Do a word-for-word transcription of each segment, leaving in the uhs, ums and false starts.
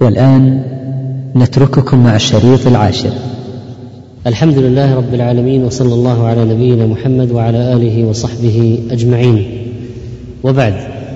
والآن نترككم مع الشريط العاشر. الحمد لله رب العالمين، وصلى الله على نبينا محمد وعلى آله وصحبه أجمعين، وبعد،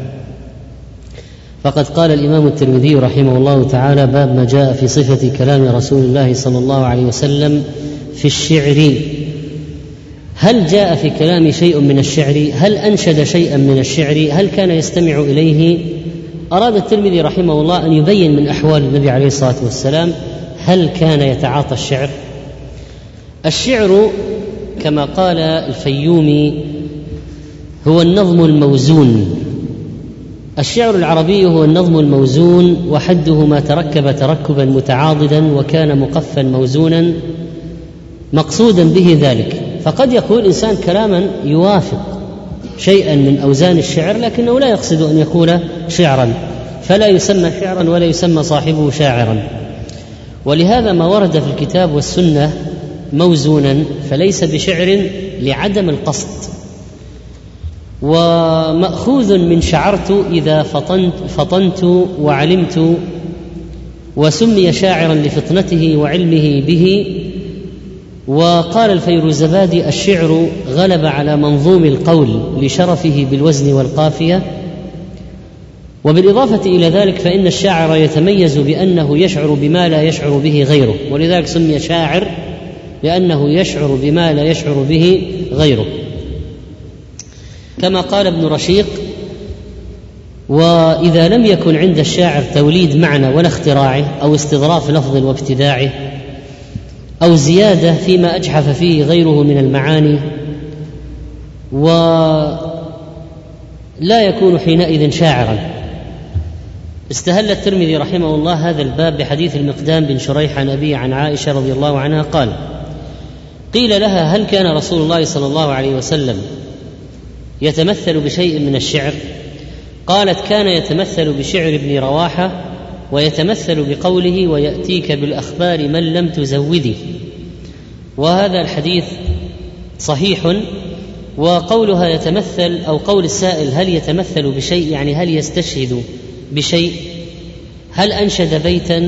فقد قال الإمام الترمذي رحمه الله تعالى: باب ما جاء في صفة كلام رسول الله صلى الله عليه وسلم في الشعر. هل جاء في كلام شيء من الشعر؟ هل أنشد شيئا من الشعر؟ هل كان يستمع إليه؟ أراد الترمذي رحمه الله أن يبين من أحوال النبي عليه الصلاة والسلام هل كان يتعاطى الشعر؟ الشعر كما قال الفيومي هو النظم الموزون. الشعر العربي هو النظم الموزون، وحده ما تركب تركبا متعاضدا وكان مقفا موزونا مقصودا به ذلك. فقد يقول إنسان كلاما يوافق شيئا من أوزان الشعر لكنه لا يقصد أن يكون شعرا، فلا يسمى شعرا ولا يسمى صاحبه شاعرا. ولهذا ما ورد في الكتاب والسنة موزونا فليس بشعر لعدم القصد. ومأخوذ من شعرت إذا فطنت, فطنت وعلمت، وسمي شاعرا لفطنته وعلمه به. وقال الفيروزبادي: الشعر غلب على منظوم القول لشرفه بالوزن والقافية. وبالإضافة إلى ذلك فإن الشاعر يتميز بأنه يشعر بما لا يشعر به غيره، ولذلك سمي شاعر لأنه يشعر بما لا يشعر به غيره، كما قال ابن رشيق: وإذا لم يكن عند الشاعر توليد معنى ولا اختراعه أو استظراف لفظ وابتداعه أو زيادة فيما أجحف فيه غيره من المعاني، ولا يكون حينئذ شاعرا. استهل الترمذي رحمه الله هذا الباب بحديث المقدام بن شريح عن أبيه عن عائشة رضي الله عنها قال: قيل لها: هل كان رسول الله صلى الله عليه وسلم يتمثل بشيء من الشعر؟ قالت: كان يتمثل بشعر ابن رواحة، ويتمثل بقوله: ويأتيك بالأخبار من لم تزودي. وهذا الحديث صحيح. وقولها يتمثل أو قول السائل هل يتمثل بشيء يعني هل يستشهد بشيء، هل أنشد بيتا؟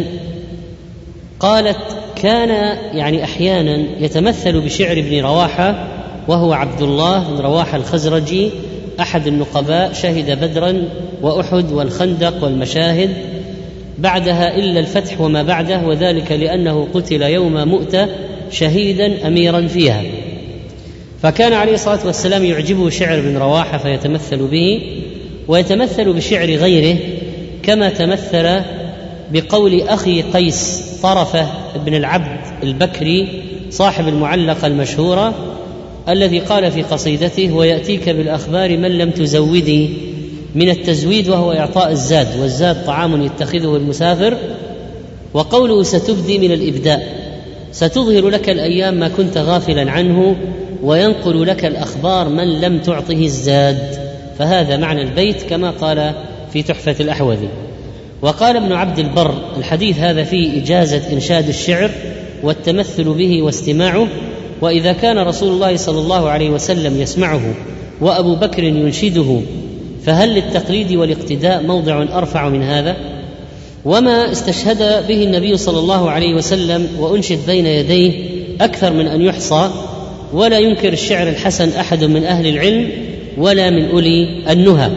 قالت: كان يعني أحيانا يتمثل بشعر ابن رواحة، وهو عبد الله بن رواحة الخزرجي أحد النقباء، شهد بدرا وأحد والخندق والمشاهد بعدها إلا الفتح وما بعده، وذلك لأنه قتل يوم مؤتة شهيدا أميرا فيها. فكان عليه الصلاة والسلام يعجبه شعر ابن رواحة فيتمثل به، ويتمثل بشعر غيره، كما تمثل بقول أخي قيس طرفة ابن العبد البكري صاحب المعلقة المشهورة الذي قال في قصيدته: ويأتيك بالأخبار من لم تزودي، من التزويد وهو إعطاء الزاد، والزاد طعام يتخذه المسافر. وقوله ستبدي من الإبداء، ستظهر لك الأيام ما كنت غافلا عنه، وينقل لك الأخبار من لم تعطه الزاد. فهذا معنى البيت كما قال في تحفة الأحوذي. وقال ابن عبد البر: الحديث هذا فيه إجازة إنشاد الشعر والتمثل به واستماعه، وإذا كان رسول الله صلى الله عليه وسلم يسمعه وأبو بكر ينشده فهل للتقليد والاقتداء موضع أرفع من هذا؟ وما استشهد به النبي صلى الله عليه وسلم وأنشد بين يديه أكثر من أن يحصى، ولا ينكر الشعر الحسن أحد من أهل العلم ولا من أولي النهى.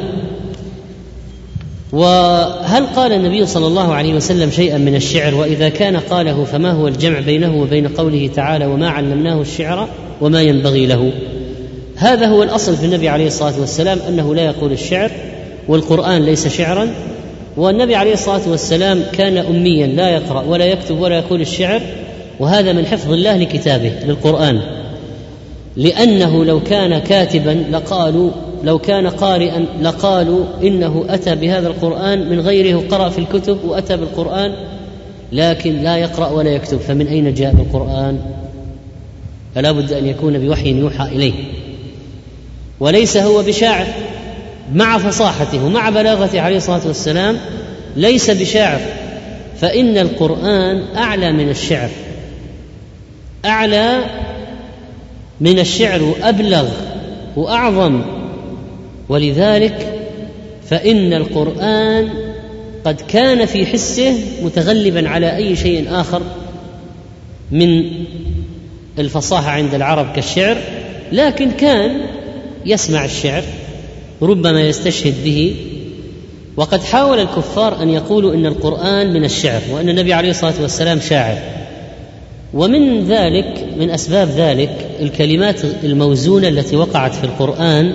وهل قال النبي صلى الله عليه وسلم شيئا من الشعر؟ وإذا كان قاله فما هو الجمع بينه وبين قوله تعالى: وما علمناه الشعر وما ينبغي له؟ هذا هو الأصل في النبي عليه الصلاة والسلام، أنه لا يقول الشعر، والقرآن ليس شعرا. والنبي عليه الصلاة والسلام كان أميا لا يقرأ ولا يكتب ولا يقول الشعر، وهذا من حفظ الله لكتابه للقرآن، لأنه لو كان كاتبا لقالوا، لو كان قارئا لقالوا إنه أتى بهذا القرآن من غيره، قرأ في الكتب وأتى بالقرآن، لكن لا يقرأ ولا يكتب، فمن أين جاء بالقرآن؟ فلا بد أن يكون بوحي يوحى إليه. وليس هو بشاعر، مع فصاحته ومع بلاغته عليه الصلاة والسلام ليس بشاعر، فإن القرآن أعلى من الشعر، أعلى من الشعر وأبلغ وأعظم. ولذلك فإن القرآن قد كان في حسه متغلبا على أي شيء آخر من الفصاحة عند العرب كالشعر، لكن كان يسمع الشعر ربما يستشهد به. وقد حاول الكفار أن يقولوا إن القرآن من الشعر وأن النبي عليه الصلاة والسلام شاعر، ومن ذلك من أسباب ذلك الكلمات الموزونة التي وقعت في القرآن،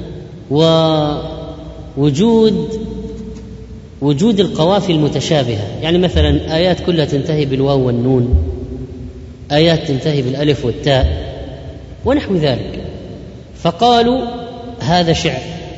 ووجود وجود القوافي المتشابهة. يعني مثلا آيات كلها تنتهي بالواو والنون، آيات تنتهي بالألف والتاء ونحو ذلك، فقالوا هذا شعر،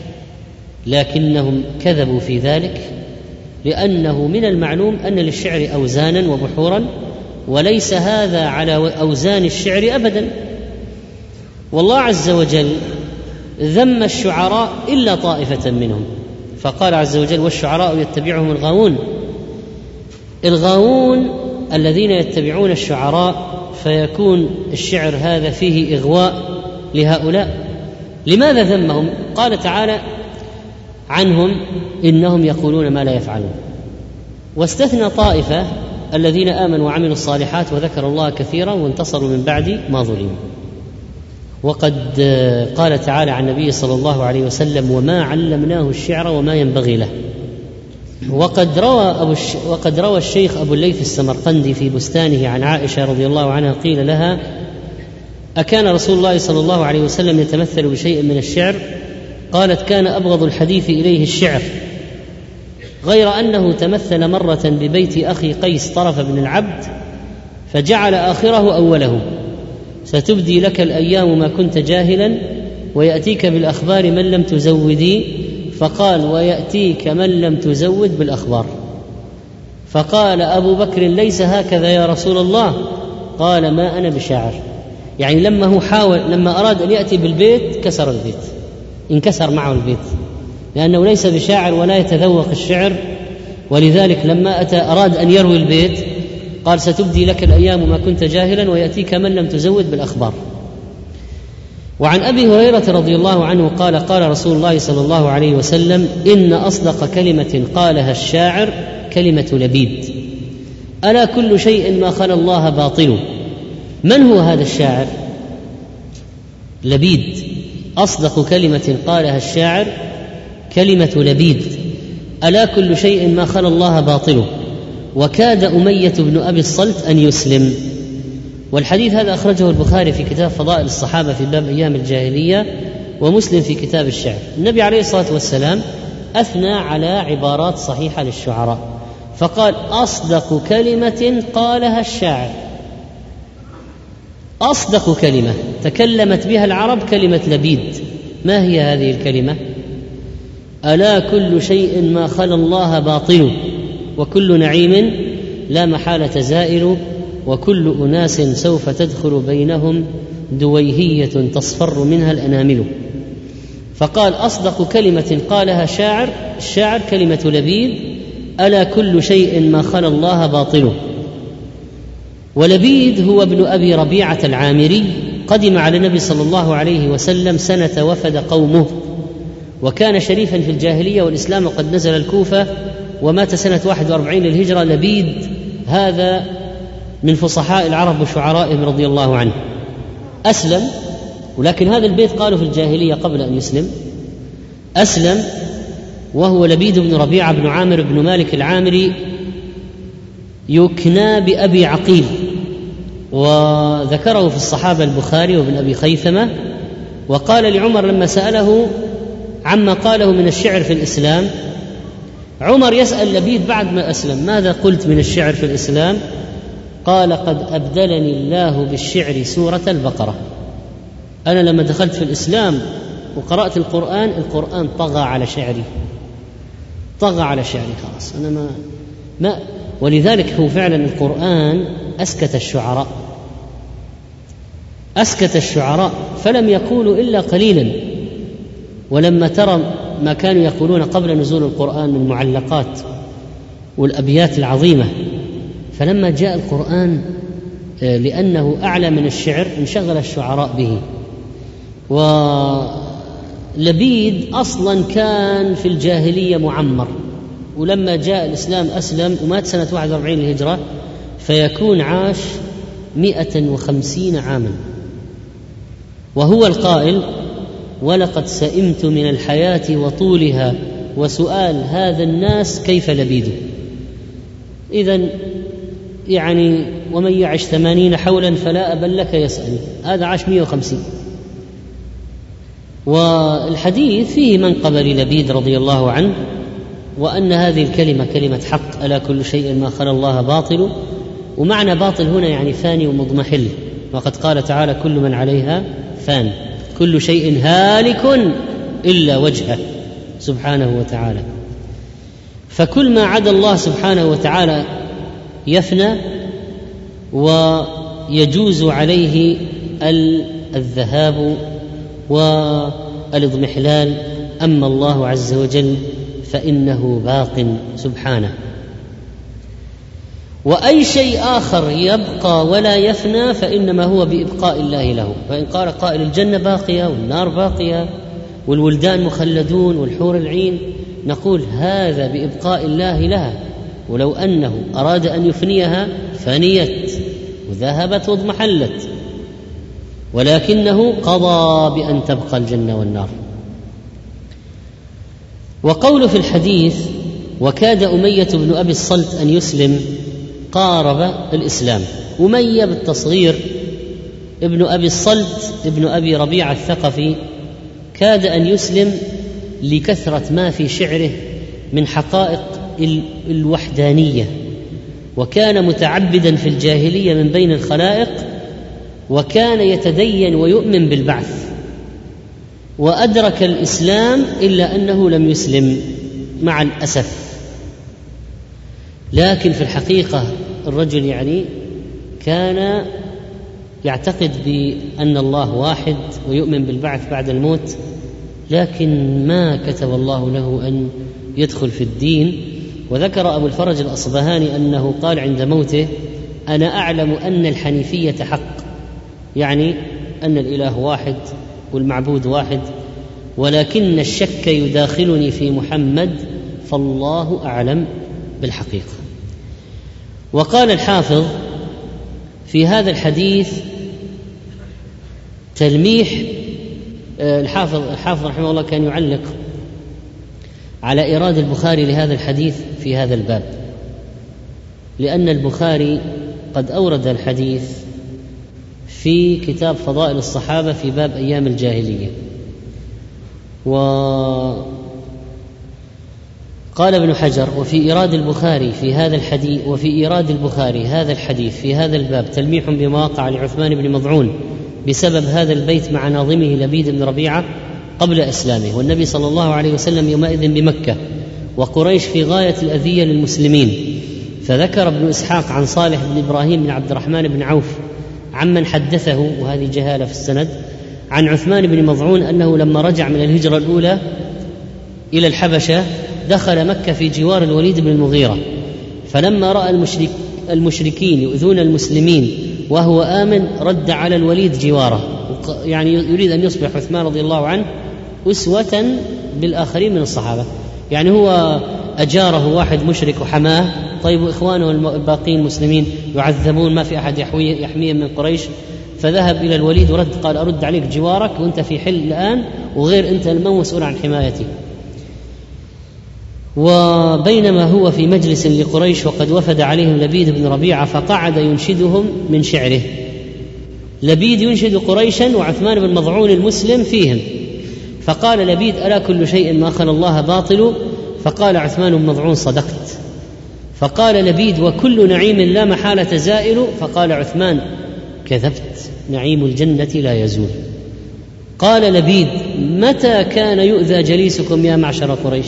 لكنهم كذبوا في ذلك، لأنه من المعلوم أن للشعر أوزانا وبحورا، وليس هذا على أوزان الشعر أبدا. والله عز وجل ذم الشعراء إلا طائفة منهم، فقال عز وجل والشعراء يتبعهم الغاوون. الغاوون الذين يتبعون الشعراء، فيكون الشعر هذا فيه إغواء لهؤلاء. لماذا ذمهم؟ قال تعالى عنهم إنهم يقولون ما لا يفعلون، واستثنى طائفة الذين آمنوا وعملوا الصالحات وذكروا الله كثيرا وانتصروا من بعد ما ظلموا. وقد قال تعالى عن النبي صلى الله عليه وسلم وما علمناه الشعر وما ينبغي له. وقد روى, أبو الش... وقد روى الشيخ أبو الليث السمرقندي في بستانه عن عائشة رضي الله عنها قيل لها أكان رسول الله صلى الله عليه وسلم يتمثل بشيء من الشعر؟ قالت كان أبغض الحديث إليه الشعر، غير أنه تمثل مرة ببيت أخي قيس طرف بن العبد فجعل آخره أوله، ستبدي لك الأيام ما كنت جاهلا ويأتيك بالأخبار من لم تزودي، فقال ويأتيك من لم تزود بالأخبار. فقال أبو بكر ليس هكذا يا رسول الله، قال ما أنا بشاعر. يعني لما هو حاول لما أراد أن يأتي بالبيت كسر البيت، انكسر معه البيت، لأنه ليس بشاعر ولا يتذوق الشعر. ولذلك لما أتى أراد أن يروي البيت قال ستبدي لك الأيام ما كنت جاهلا ويأتيك من لم تزود بالأخبار. وعن أبي هريرة رضي الله عنه قال قال رسول الله صلى الله عليه وسلم إن أصدق كلمة قالها الشاعر كلمة لبيد، ألا كل شيء ما خلا الله باطل. من هو هذا الشاعر؟ لبيد. أصدق كلمة قالها الشاعر كلمة لبيد، ألا كل شيء ما خلا الله باطل. وكاد أمية بن أبي الصلت أن يسلم. والحديث هذا أخرجه البخاري في كتاب فضائل الصحابة في باب أيام الجاهلية، ومسلم في كتاب الشعر. النبي عليه الصلاة والسلام أثنى على عبارات صحيحة للشعراء، فقال أصدق كلمة قالها الشاعر. أصدق كلمة تكلمت بها العرب كلمة لبيد. ما هي هذه الكلمة؟ ألا كل شيء ما خلا الله باطل، وكل نعيم لا محالة زائل، وكل أناس سوف تدخل بينهم دويهية تصفر منها الأنامل. فقال أصدق كلمة قالها شاعر الشاعر كلمة لبيد، ألا كل شيء ما خلا الله باطل. ولبيد هو ابن أبي ربيعة العامري، قدم على النبي صلى الله عليه وسلم سنة وفد قومه، وكان شريفا في الجاهلية والإسلام، وقد نزل الكوفة ومات سنة واحد وأربعين للهجرة. لبيد هذا من فصحاء العرب وشعرائهم رضي الله عنه. أسلم، ولكن هذا البيت قالوا في الجاهلية قبل أن يسلم. أسلم وهو لبيد بن ربيعة بن عامر بن مالك العامري، يكنى بأبي عقيل، وذكره في الصحابة البخاري وابن أبي خيثمة. وقال لعمر لما سأله عما قاله من الشعر في الإسلام، عمر يسأل لبيد بعد ما أسلم ماذا قلت من الشعر في الإسلام؟ قال قد أبدلني الله بالشعر سورة البقرة. أنا لما دخلت في الإسلام وقرأت القرآن، القرآن طغى على شعري، طغى على شعري خلاص أنا ما, ما ولذلك هو فعلا القرآن أسكت الشعراء، أسكت الشعراء فلم يقولوا إلا قليلا. ولما ترى ما كانوا يقولون قبل نزول القرآن من المعلقات والأبيات العظيمة، فلما جاء القرآن لأنه أعلى من الشعر انشغل الشعراء به. ولبيد أصلا كان في الجاهلية معمر، ولما جاء الإسلام أسلم ومات سنة واحد وأربعين للهجرة، فيكون عاش مئة وخمسين عاما. وهو القائل: ولقد سئمت من الحياة وطولها وسؤال هذا الناس كيف لبيد. إذن يعني ومن يعش ثمانين حولا فلا أبا لك يسأل، هذا عاش مئة وخمسين. والحديث فيه منقبة للبيد رضي الله عنه، وأن هذه الكلمة كلمة حق: ألا كل شيء ما خلا الله باطل. ومعنى باطل هنا يعني فاني ومضمحل، وقد قال تعالى: كل من عليها فان، كل شيء هالك إلا وجهه سبحانه وتعالى. فكل ما عدا الله سبحانه وتعالى يفنى ويجوز عليه الذهاب والاضمحلال، أما الله عز وجل فإنه باق سبحانه. وأي شيء آخر يبقى ولا يفنى فإنما هو بإبقاء الله له. فإن قال قائل: الجنة باقية والنار باقية والولدان مخلدون والحور العين، نقول: هذا بإبقاء الله لها، ولو أنه أراد أن يفنيها فنيت وذهبت واضمحلت، ولكنه قضى بأن تبقى الجنة والنار. وقول في الحديث: وكاد أمية بن أبي الصلت أن يسلم، قارب الإسلام. أمية بالتصغير ابن أبي الصلت ابن أبي ربيعة الثقفي كاد أن يسلم لكثرة ما في شعره من حقائق الوحدانية، وكان متعبدا في الجاهلية من بين الخلائق، وكان يتدين ويؤمن بالبعث، وأدرك الإسلام إلا أنه لم يسلم مع الأسف. لكن في الحقيقة الرجل يعني كان يعتقد بأن الله واحد ويؤمن بالبعث بعد الموت، لكن ما كتب الله له أن يدخل في الدين. وذكر أبو الفرج الأصبهاني أنه قال عند موته: أنا أعلم أن الحنيفية حق، يعني أن الإله واحد والمعبود واحد، ولكن الشك يداخلني في محمد، فالله أعلم بالحقيقة. وقال الحافظ في هذا الحديث تلميح. الحافظ الحافظ رحمه الله كان يعلق على إيراد البخاري لهذا الحديث في هذا الباب، لأن البخاري قد أورد الحديث في كتاب فضائل الصحابة في باب أيام الجاهلية. وقال ابن حجر: وفي إيراد البخاري في هذا الحديث وفي إيراد البخاري هذا الحديث في هذا الباب تلميح بما وقع لعثمان بن مضعون بسبب هذا البيت مع ناظمه لبيد بن ربيعة قبل إسلامه، والنبي صلى الله عليه وسلم يومئذ بمكة، وقريش في غاية الأذية للمسلمين. فذكر ابن إسحاق عن صالح بن إبراهيم بن عبد الرحمن بن عوف عمن حدثه، وهذه جهالة في السند، عن عثمان بن مضعون أنه لما رجع من الهجرة الأولى إلى الحبشة دخل مكة في جوار الوليد بن المغيرة، فلما رأى المشرك المشركين يؤذون المسلمين وهو آمن رد على الوليد جواره، يعني يريد أن يصبح عثمان رضي الله عنه أسوة بالآخرين من الصحابة. يعني هو أجاره واحد مشرك وحماه، طيب وإخوانه الباقين المسلمين يعذبون، ما في أحد يحميهم من قريش، فذهب إلى الوليد ورد قال: أرد عليك جوارك وأنت في حل الآن، وغير أنت المسؤول عن حمايتي. وبينما هو في مجلس لقريش وقد وفد عليهم لبيد بن ربيعة، فقعد ينشدهم من شعره. لبيد ينشد قريشا وعثمان بن مضعون المسلم فيهم، فقال لبيد: ألا كل شيء ما خلا الله باطل؟ فقال عثمان بن مضعون: صدقت. فقال لبيد: وكل نعيم لا محالة زائل؟ فقال عثمان: كذبت، نعيم الجنة لا يزول. قال لبيد: متى كان يؤذى جليسكم يا معشر قريش؟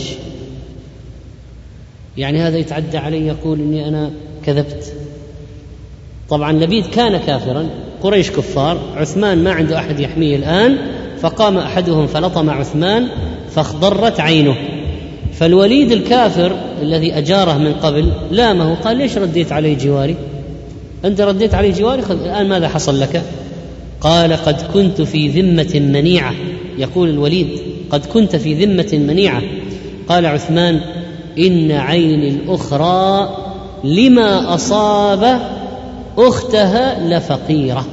يعني هذا يتعدى علي يقول إني أنا كذبت. طبعا لبيد كان كافرا، قريش كفار، عثمان ما عنده أحد يحميه الآن، فقام أحدهم فلطم عثمان فاخضرت عينه، فالوليد الكافر الذي أجاره من قبل لامه، قال: ليش رديت علي جواري؟ أنت رديت علي جواري، الآن ماذا حصل لك؟ قال: قد كنت في ذمة منيعة. يقول الوليد: قد كنت في ذمة منيعة. قال عثمان: إن عين الأخرى لما أصاب أختها لفقيرة.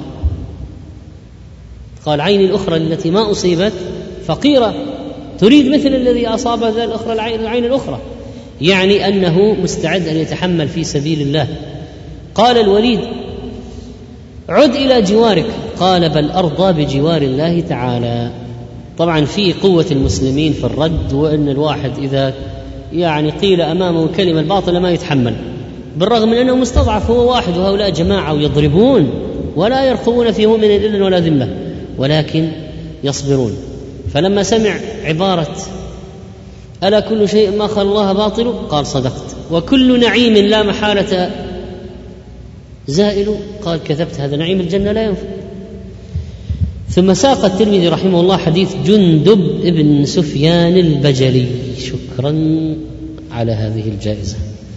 قال عين الأخرى التي ما أصيبت فقيرة، تريد مثل الذي أصاب ذا الأخرى العين الأخرى، يعني أنه مستعد أن يتحمل في سبيل الله. قال الوليد عد إلى جوارك، قال بل أرضى بجوار الله تعالى. طبعا في قوة المسلمين في الرد، وأن الواحد إذا يعني قيل أمامه كلمة باطلة ما يتحمل، بالرغم من أنه مستضعف هو واحد وهؤلاء جماعة ويضربون ولا يرقبون في مؤمن إلا ولا ذمة، ولكن يصبرون. فلما سمع عبارة ألا كل شيء ما خلى الله باطل، قال صدقت، وكل نعيم لا محالة زائل، قال كذبت، هذا نعيم الجنة لا ينفع. ثم ساق الترمذي رحمه الله حديث جندب ابن سفيان البجلي. شكرا على هذه الجائزة.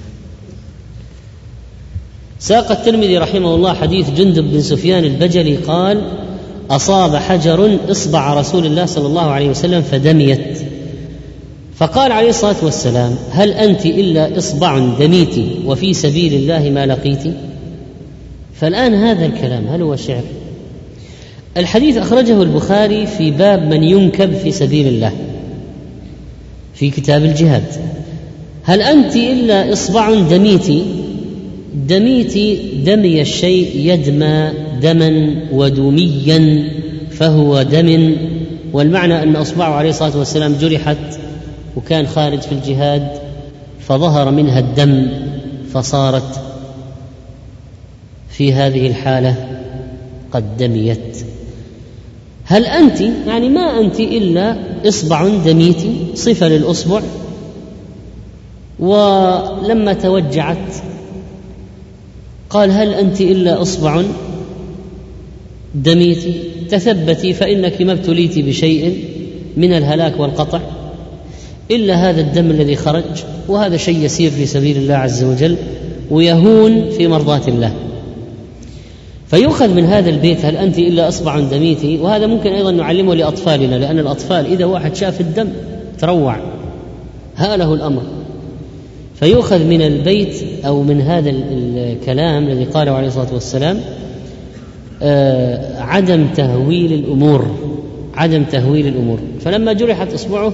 ساق الترمذي رحمه الله حديث جندب بن سفيان البجلي قال أصاب حجر إصبع رسول الله صلى الله عليه وسلم فدميت، فقال عليه الصلاة والسلام هل أنت إلا إصبع دميت وفي سبيل الله ما لقيت؟ فالآن هذا الكلام هل هو شعر؟ الحديث أخرجه البخاري في باب من ينكب في سبيل الله في كتاب الجهاد. هل أنت إلا إصبع دميت، دميت دمي الشيء يدمى دما ودميا فهو دم، والمعنى أن أصبعه عليه الصلاة والسلام جرحت وكان خارج في الجهاد فظهر منها الدم فصارت في هذه الحالة قد دميت. هل أنت يعني ما أنت إلا إصبع دميت، صفة للأصبع، ولما توجعت قال هل أنت إلا إصبع دميت، تثبتي فإنك ما ابتليت بشيء من الهلاك والقطع إلا هذا الدم الذي خرج، وهذا شيء يسير في سبيل الله عز وجل ويهون في مرضاة الله. فيؤخذ من هذا البيت هل أنت إلا إصبع دميتي، وهذا ممكن أيضا نعلمه لأطفالنا، لأن الأطفال إذا واحد شاف الدم تروع هاله الأمر. فيؤخذ من البيت أو من هذا الكلام الذي قاله عليه الصلاة والسلام آه عدم تهويل الأمور، عدم تهويل الأمور. فلما جرحت إصبعه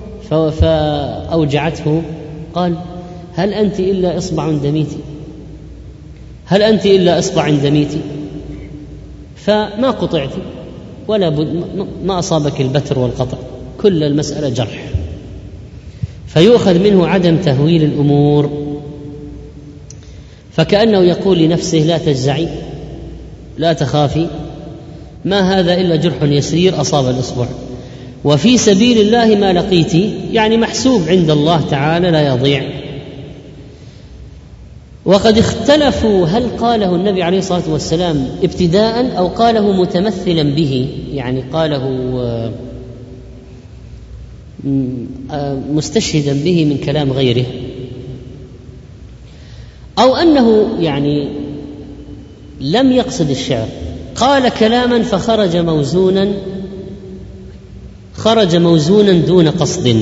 فأوجعته قال هل أنت إلا إصبع دميتي، هل أنت إلا إصبع دميتي، فما قطعت ولا بد ما أصابك البتر والقطع، كل المسألة جرح. فيؤخذ منه عدم تهويل الأمور، فكأنه يقول لنفسه لا تجزعي لا تخافي، ما هذا إلا جرح يسير أصاب الإصبع، وفي سبيل الله ما لقيتي، يعني محسوب عند الله تعالى لا يضيع. وقد اختلفوا هل قاله النبي عليه الصلاة والسلام ابتداء أو قاله متمثلا به، يعني قاله مستشهدا به من كلام غيره، أو أنه يعني لم يقصد الشعر، قال كلاما فخرج موزونا خرج موزونا دون قصد.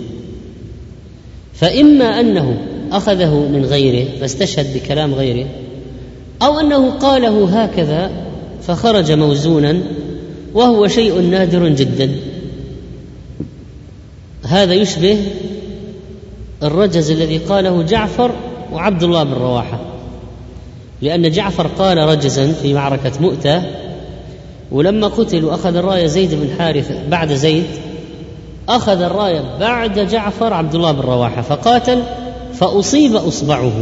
فإما أنه أخذه من غيره فاستشهد بكلام غيره، أو أنه قاله هكذا فخرج موزونا، وهو شيء نادر جدا. هذا يشبه الرجز الذي قاله جعفر وعبد الله بن رواحة، لأن جعفر قال رجزا في معركة مؤتة، ولما قتل وأخذ الراية زيد بن حارثة بعد زيد، أخذ الراية بعد جعفر عبد الله بن رواحة فقاتل فأصيب أصبعه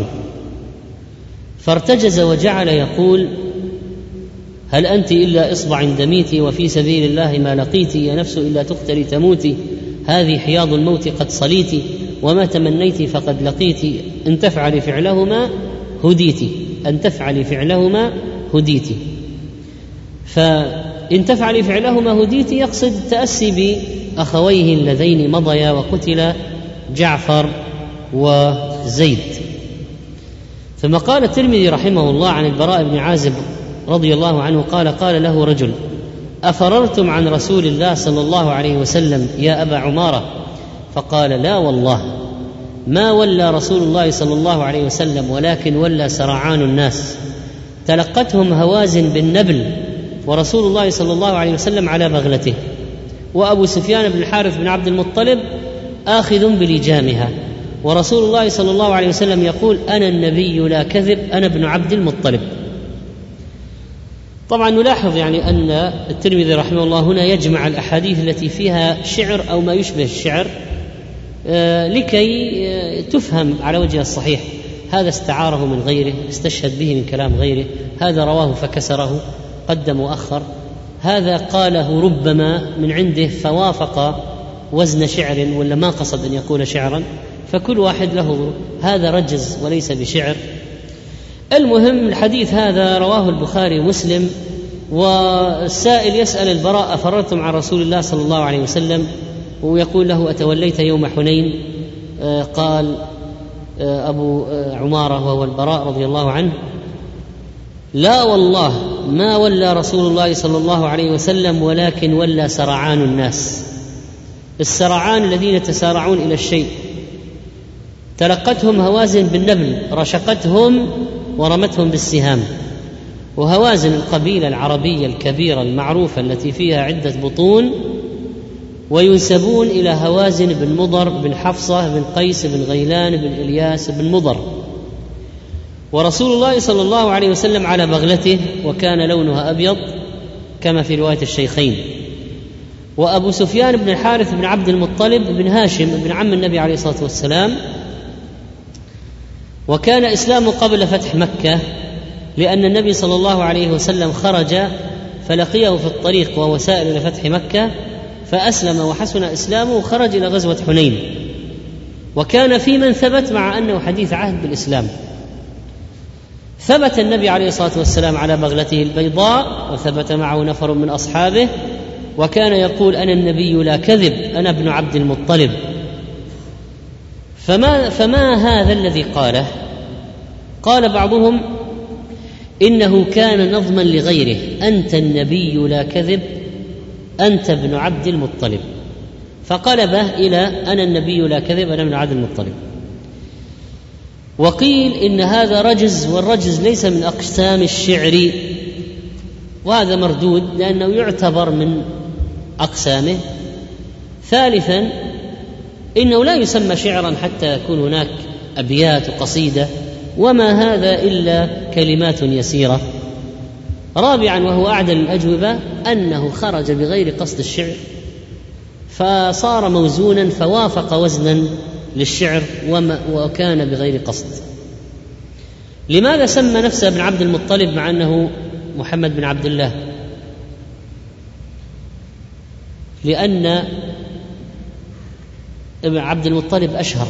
فارتجز وجعل يقول هل أنت إلا إصبع دميتي وفي سبيل الله ما لقيتي، يا نفس إلا تقتلي تموتي، هذه حياض الموت قد صليتي، وما تمنيت فقد لقيتي، أن تفعلي فعلهما هديتي، أن تفعلي فعلهما هديتي. فإن تفعلي فعلهما هديتي يقصد التأسي بأخويه اللذين مضيا وقتل جعفر وزيد. ثم قال الترمذي رحمه الله عن البراء بن عازب رضي الله عنه قال قال له رجل أفررتم عن رسول الله صلى الله عليه وسلم يا أبا عمارة؟ فقال لا والله ما ولى رسول الله صلى الله عليه وسلم ولكن ولى سرعان الناس، تلقتهم هوازن بالنبل ورسول الله صلى الله عليه وسلم على بغلته، وأبو سفيان بن الحارث بن عبد المطلب آخذ بلجامها، ورسول الله صلى الله عليه وسلم يقول: أنا النبي لا كذب، أنا ابن عبد المطلب. طبعا نلاحظ يعني أن الترمذي رحمه الله هنا يجمع الأحاديث التي فيها شعر أو ما يشبه الشعر لكي تفهم على وجه الصحيح. هذا استعاره من غيره، استشهد به من كلام غيره، هذا رواه فكسره، قدم وأخر، هذا قاله ربما من عنده فوافق وزن شعر ولا ما قصد أن يقول شعرا، فكل واحد له، هذا رجز وليس بشعر. المهم الحديث هذا رواه البخاري ومسلم. والسائل يسأل البراء: أفررتم عن رسول الله صلى الله عليه وسلم؟ ويقول له: أتوليت يوم حنين؟ آه قال آه أبو آه عمارة وهو البراء رضي الله عنه: لا والله ما ولى رسول الله صلى الله عليه وسلم ولكن ولى سرعان الناس. السرعان الذين يتسارعون إلى الشيء، تلقتهم هوازن بالنبل، رشقتهم ورمتهم بالسهام. وهوازن القبيلة العربية الكبيرة المعروفة التي فيها عدة بطون، وينسبون إلى هوازن بن مضر بن حفصة بن قيس بن غيلان بن إلياس بن مضر. ورسول الله صلى الله عليه وسلم على بغلته، وكان لونها أبيض كما في رواية الشيخين. وأبو سفيان بن الحارث بن عبد المطلب بن هاشم بن عم النبي عليه الصلاة والسلام، وكان إسلامه قبل فتح مكة، لأن النبي صلى الله عليه وسلم خرج فلقيه في الطريق وهو سائر إلى فتح مكة، فأسلم وحسن إسلامه وخرج إلى غزوة حنين، وكان في من ثبت مع أنه حديث عهد بالإسلام. ثبت النبي عليه الصلاة والسلام على بغلته البيضاء، وثبت معه نفر من أصحابه، وكان يقول: أنا النبي لا كذب، أنا ابن عبد المطلب. فما, فما هذا الذي قاله؟ قال بعضهم: إنه كان نظما لغيره: أنت النبي لا كذب، أنت ابن عبد المطلب، فقلبه إلى أنا النبي لا كذب، أنا ابن عبد المطلب. وقيل إن هذا رجز، والرجز ليس من أقسام الشعر، وهذا مردود لأنه يعتبر من أقسامه. ثالثا إنه لا يسمى شعرا حتى يكون هناك أبيات وقصيدة، وما هذا إلا كلمات يسيرة. رابعا وهو أعدل الأجوبة أنه خرج بغير قصد الشعر، فصار موزونا فوافق وزنا للشعر وكان بغير قصد. لماذا سمى نفسه ابن عبد المطلب مع أنه محمد بن عبد الله؟ لأن ابن عبد المطلب أشهر،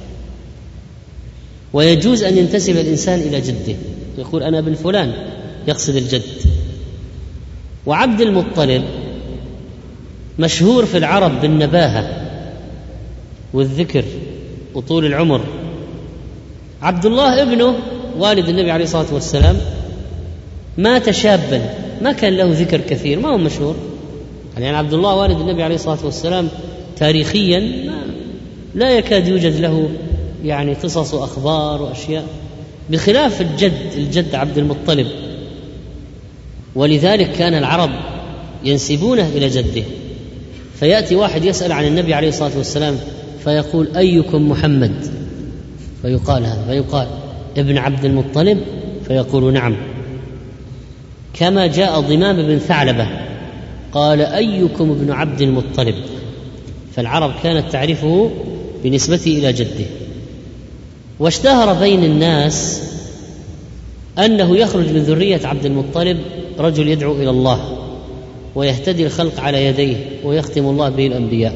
ويجوز أن ينتسب الإنسان إلى جده، يقول أنا ابن فلان، يقصد الجد. وعبد المطلب مشهور في العرب بالنباهة والذكر وطول العمر. عبد الله ابنه والد النبي عليه الصلاة والسلام مات شابا، ما كان له ذكر كثير، ما هو مشهور. يعني عبد الله والد النبي عليه الصلاة والسلام تاريخيا لا يكاد يوجد له يعني قصص وأخبار وأشياء، بخلاف الجد الجد عبد المطلب. ولذلك كان العرب ينسبونه إلى جده. فيأتي واحد يسأل عن النبي عليه الصلاة والسلام فيقول: أيكم محمد؟ فيقال هذا، فيقال ابن عبد المطلب، فيقول نعم. كما جاء ضمام بن ثعلبة قال: أيكم ابن عبد المطلب؟ فالعرب كانت تعرفه بنسبته إلى جده. واشتهر بين الناس أنه يخرج من ذرية عبد المطلب رجل يدعو إلى الله ويهتدي الخلق على يديه ويختم الله به الأنبياء.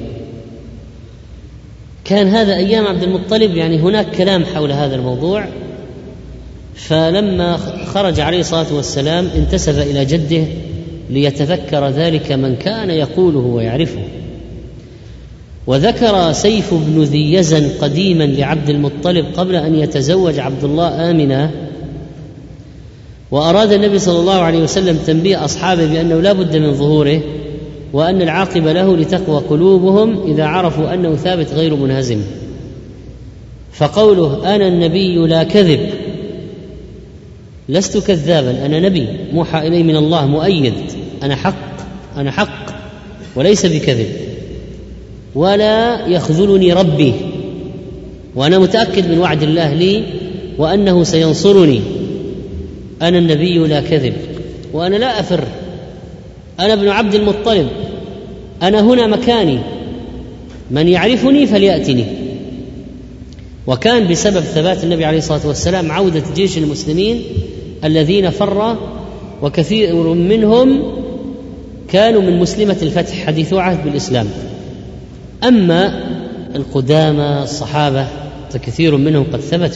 كان هذا أيام عبد المطلب، يعني هناك كلام حول هذا الموضوع. فلما خرج عليه الصلاة والسلام انتسب إلى جده ليتذكر ذلك من كان يقوله ويعرفه. وذكر سيف بن ذي يزن قديما لعبد المطلب قبل أن يتزوج عبد الله آمنة، وأراد النبي صلى الله عليه وسلم تنبيه أصحابه بأنه لا بد من ظهوره، وأن العاقبة له لتقوى قلوبهم إذا عرفوا أنه ثابت غير منهزم. فقوله أنا النبي لا كذب، لست كذابا، أنا نبي موحى إلي من الله مؤيد، أنا حق، أنا حق وليس بكذب، ولا يخذلني ربي، وأنا متأكد من وعد الله لي وأنه سينصرني. أنا النبي لا كذب، وأنا لا أفر، أنا ابن عبد المطلب، أنا هنا مكاني، من يعرفني فليأتني. وكان بسبب ثبات النبي عليه الصلاة والسلام عودة جيش المسلمين الذين فر، وكثير منهم كانوا من مسلمة الفتح حديث عهد بالإسلام. أما القدامى الصحابة فكثير منهم قد ثبتوا.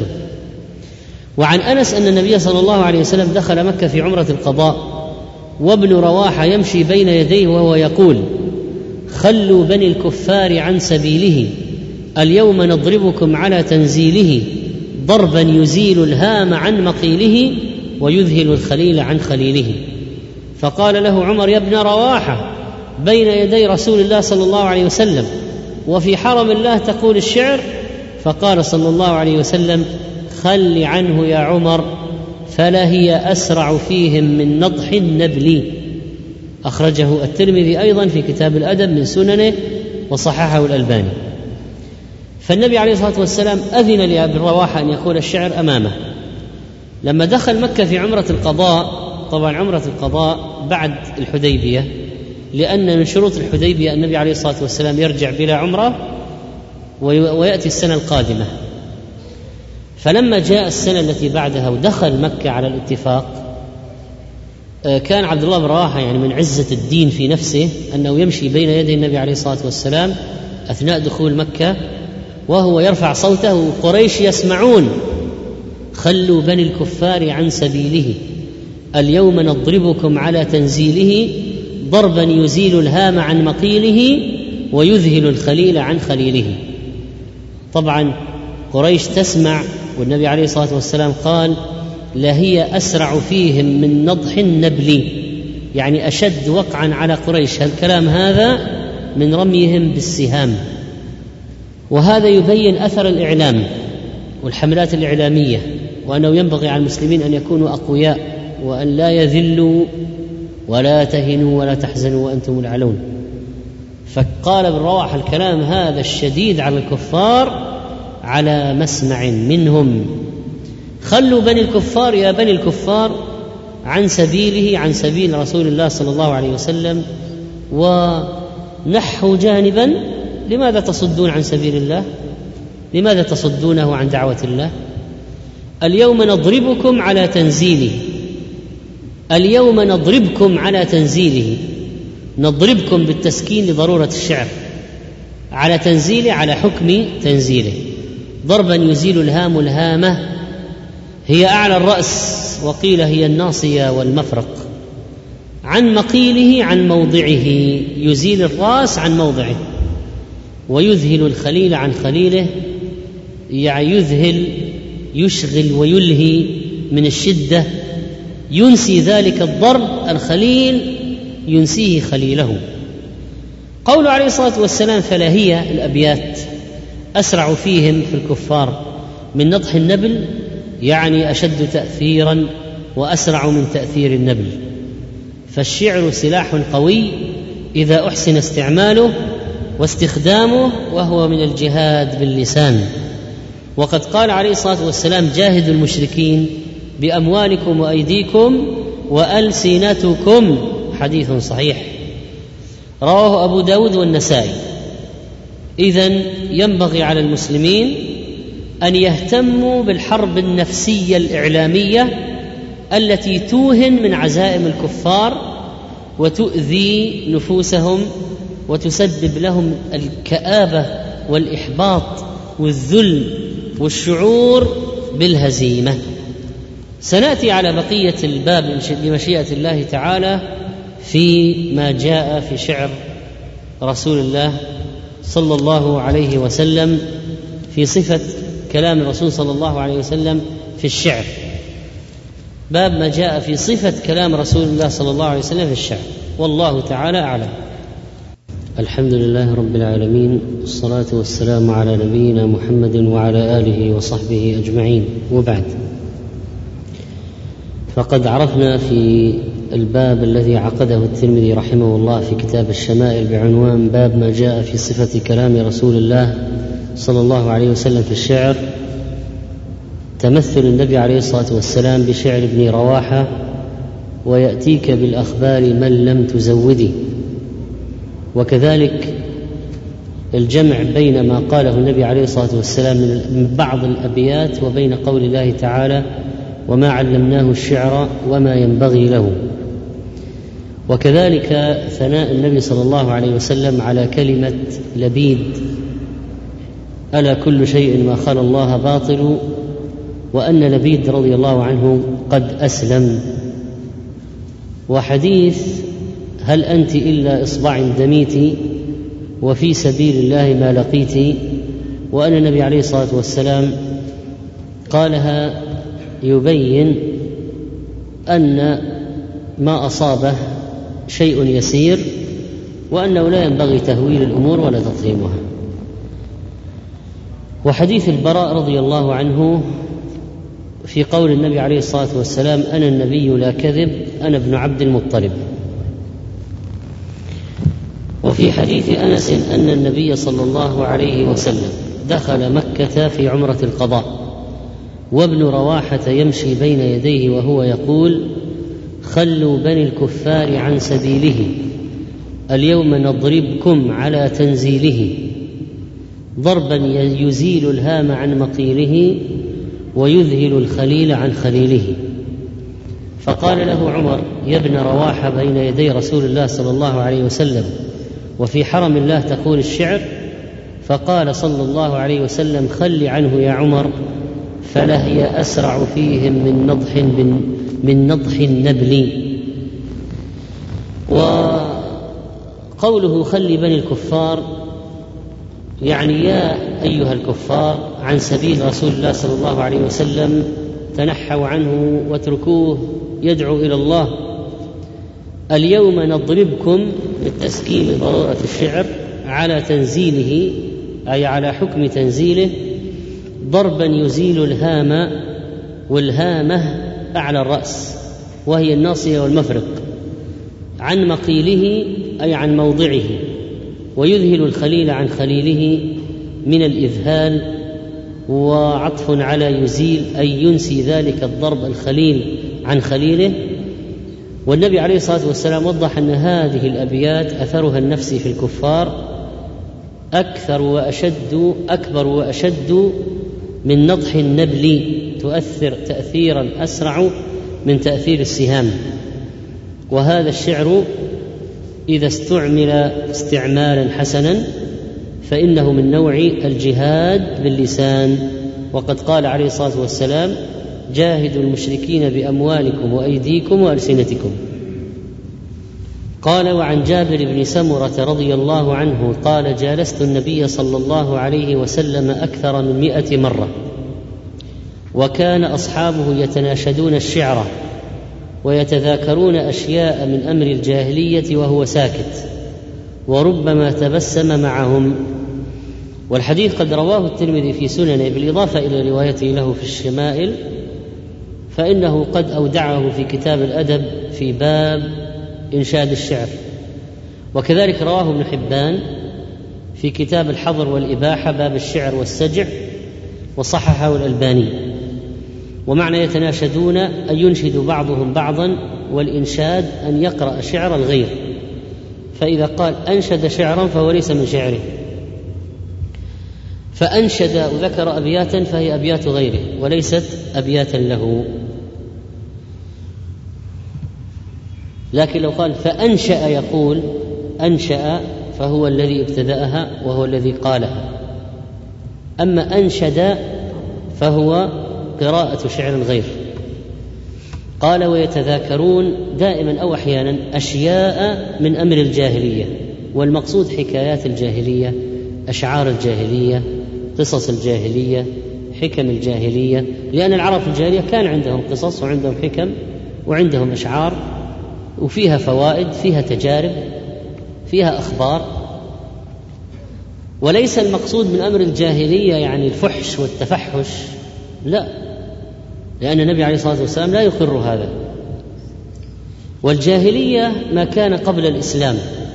وعن أنس أن النبي صلى الله عليه وسلم دخل مكة في عمرة القضاء وابن رواحة يمشي بين يديه وهو يقول: خلوا بني الكفار عن سبيله، اليوم نضربكم على تنزيله، ضربا يزيل الهام عن مقيله ويذهل الخليل عن خليله. فقال له عمر: يا ابن رواحة، بين يدي رسول الله صلى الله عليه وسلم وفي حرم الله تقول الشعر؟ فقال صلى الله عليه وسلم: خل عنه يا عمر، فلا هي أسرع فيهم من نضح النبل. أخرجه الترمذي أيضا في كتاب الأدب من سننه وصححه الألباني. فالنبي عليه الصلاة والسلام أذن لأبي رواحة أن يقول الشعر أمامه. لما دخل مكة في عمرة القضاء، طبعا عمرة القضاء بعد الحديبية، لأن من شروط الحديبية النبي عليه الصلاة والسلام يرجع بلا عمرة ويأتي السنة القادمة. فلما جاء السنة التي بعدها ودخل مكة على الاتفاق، كان عبد الله بن رواحة يعني من عزة الدين في نفسه أنه يمشي بين يدي النبي عليه الصلاة والسلام أثناء دخول مكة وهو يرفع صوته وقريش يسمعون: خلوا بني الكفار عن سبيله، اليوم نضربكم على تنزيله، ضربا يزيل الهام عن مقيله ويذهل الخليل عن خليله. طبعا قريش تسمع، والنبي عليه الصلاة والسلام قال: لهي أسرع فيهم من نضح النبل، يعني أشد وقعا على قريش الكلام هذا من رميهم بالسهام. وهذا يبين أثر الإعلام والحملات الإعلامية، وأنه ينبغي على المسلمين أن يكونوا أقوياء وأن لا يذلوا ولا تهنوا ولا تحزنوا وأنتم الأعلون. فقال ابن رواحة الكلام هذا الشديد على الكفار على مسمع منهم: خلوا بني الكفار، يا بني الكفار، عن سبيله، عن سبيل رسول الله صلى الله عليه وسلم، ونحوا جانبا. لماذا تصدون عن سبيل الله؟ لماذا تصدونه عن دعوة الله؟ اليوم نضربكم على تنزيله، اليوم نضربكم على تنزيله، نضربكم بالتسكين لضرورة الشعر، على تنزيله على حكم تنزيله، ضربا يزيل الهام الهامة، هي أعلى الرأس وقيل هي الناصية والمفرق، عن مقيله عن موضعه، يزيل الرأس عن موضعه، ويذهل الخليل عن خليله، يعني يذهل يشغل ويلهي من الشدة، ينسي ذلك الضرب الخليل ينسيه خليله. قول عليه الصلاة والسلام: فلا هي الأبيات أسرع فيهم في الكفار من نضح النبل، يعني أشد تأثيرا وأسرع من تأثير النبل. فالشعر سلاح قوي إذا أحسن استعماله واستخدامه، وهو من الجهاد باللسان. وقد قال عليه الصلاة والسلام: جاهدوا المشركين بأموالكم وأيديكم وألسنتكم، حديث صحيح رواه أبو داود والنسائي. إذن ينبغي على المسلمين أن يهتموا بالحرب النفسية الإعلامية التي توهن من عزائم الكفار وتؤذي نفوسهم وتسبب لهم الكآبة والإحباط والذل والشعور بالهزيمة. سنأتي على بقية الباب بمشيئة الله تعالى في ما جاء في شعر رسول الله صلى الله عليه وسلم، في صفة كلام الرسول صلى الله عليه وسلم في الشعر. باب ما جاء في صفة كلام رسول الله صلى الله عليه وسلم في الشعر، والله تعالى أعلم. الحمد لله رب العالمين، والصلاة والسلام على نبينا محمد وعلى آله وصحبه أجمعين، وبعد. فقد عرفنا في الباب الذي عقده الترمذي رحمه الله في كتاب الشمائل بعنوان باب ما جاء في صفة كلام رسول الله صلى الله عليه وسلم في الشعر، تمثل النبي عليه الصلاة والسلام بشعر ابن رواحة: ويأتيك بالأخبار من لم تزودي. وكذلك الجمع بين ما قاله النبي عليه الصلاة والسلام من بعض الأبيات وبين قول الله تعالى: وما علمناه الشعر وما ينبغي له. وكذلك ثناء النبي صلى الله عليه وسلم على كلمة لبيد: ألا كل شيء ما خلا الله باطل، وأن لبيد رضي الله عنه قد أسلم. وحديث: هل أنت إلا إصبع دميت وفي سبيل الله ما لقيت، وأن النبي عليه الصلاة والسلام قالها يبين أن ما أصابه شيء يسير، وأنه لا ينبغي تهويل الأمور ولا تضخيمها. وحديث البراء رضي الله عنه في قول النبي عليه الصلاة والسلام: أنا النبي لا كذب، أنا ابن عبد المطلب. وفي حديث أنس أن النبي صلى الله عليه وسلم دخل مكة في عمرة القضاء، وابن رواحة يمشي بين يديه وهو يقول: خلوا بني الكفار عن سبيله، اليوم نضربكم على تنزيله، ضربا يزيل الهام عن مقيله ويذهل الخليل عن خليله. فقال له عمر: يا ابن رواحة بين يدي رسول الله صلى الله عليه وسلم وفي حرم الله تقول الشعر؟ فقال صلى الله عليه وسلم: خل عنه يا عمر، فلهي أسرع فيهم من نضح من نضح النبل. وقوله خل بني الكفار يعني يا أيها الكفار عن سبيل رسول الله صلى الله عليه وسلم، تنحوا عنه واتركوه يدعو إلى الله. اليوم نضربكم بالتسكين ضرورة الشعر على تنزيله، أي على حكم تنزيله، ضربا يزيل الهام، والهامة أعلى الرأس وهي الناصية والمفرق، عن مقيله أي عن موضعه، ويذهل الخليل عن خليله من الإذهال، وعطف على يزيل أي ينسي ذلك الضرب الخليل عن خليله. والنبي عليه الصلاة والسلام وضح أن هذه الأبيات أثرها النفسي في الكفار أكثر وأشد أكبر وأشد من نضح النبل، تؤثر تأثيرا أسرع من تأثير السهام. وهذا الشعر إذا استعمل استعمالا حسنا فإنه من نوع الجهاد باللسان. وقد قال عليه الصلاة والسلام: جاهدوا المشركين بأموالكم وأيديكم وألسنتكم. قال: وعن جابر بن سمرة رضي الله عنه قال: جالست النبي صلى الله عليه وسلم أكثر من مئة مرة، وكان أصحابه يتناشدون الشعر ويتذاكرون أشياء من أمر الجاهلية وهو ساكت، وربما تبسم معهم. والحديث قد رواه الترمذي في سننه بالإضافة إلى روايته له في الشمائل، فإنه قد أودعه في كتاب الأدب في باب إنشاد الشعر. وكذلك رواه ابن حبان في كتاب الحظر والإباحة باب الشعر والسجع، وصححه الألباني. ومعنى يتناشدون أن ينشد بعضهم بعضا، والإنشاد أن يقرأ شعر الغير، فإذا قال أنشد شعرا فهو ليس من شعره، فأنشد وذكر أبياتا فهي أبيات غيره وليست أبياتا له. لكن لو قال فأنشأ يقول أنشأ فهو الذي ابتدأها وهو الذي قالها. أما أنشد فهو قراءة شعر الغير. قال: ويتذاكرون دائما أو أحيانا أشياء من أمر الجاهلية، والمقصود حكايات الجاهلية، أشعار الجاهلية، قصص الجاهلية، حكم الجاهلية، لأن العرب في الجاهلية كان عندهم قصص وعندهم حكم وعندهم أشعار، وفيها فوائد، فيها تجارب، فيها أخبار، وليس المقصود من أمر الجاهلية يعني الفحش والتفحش، لا، لأن النبي عليه الصلاة والسلام لا يقر هذا. والجاهلية ما كان قبل الإسلام،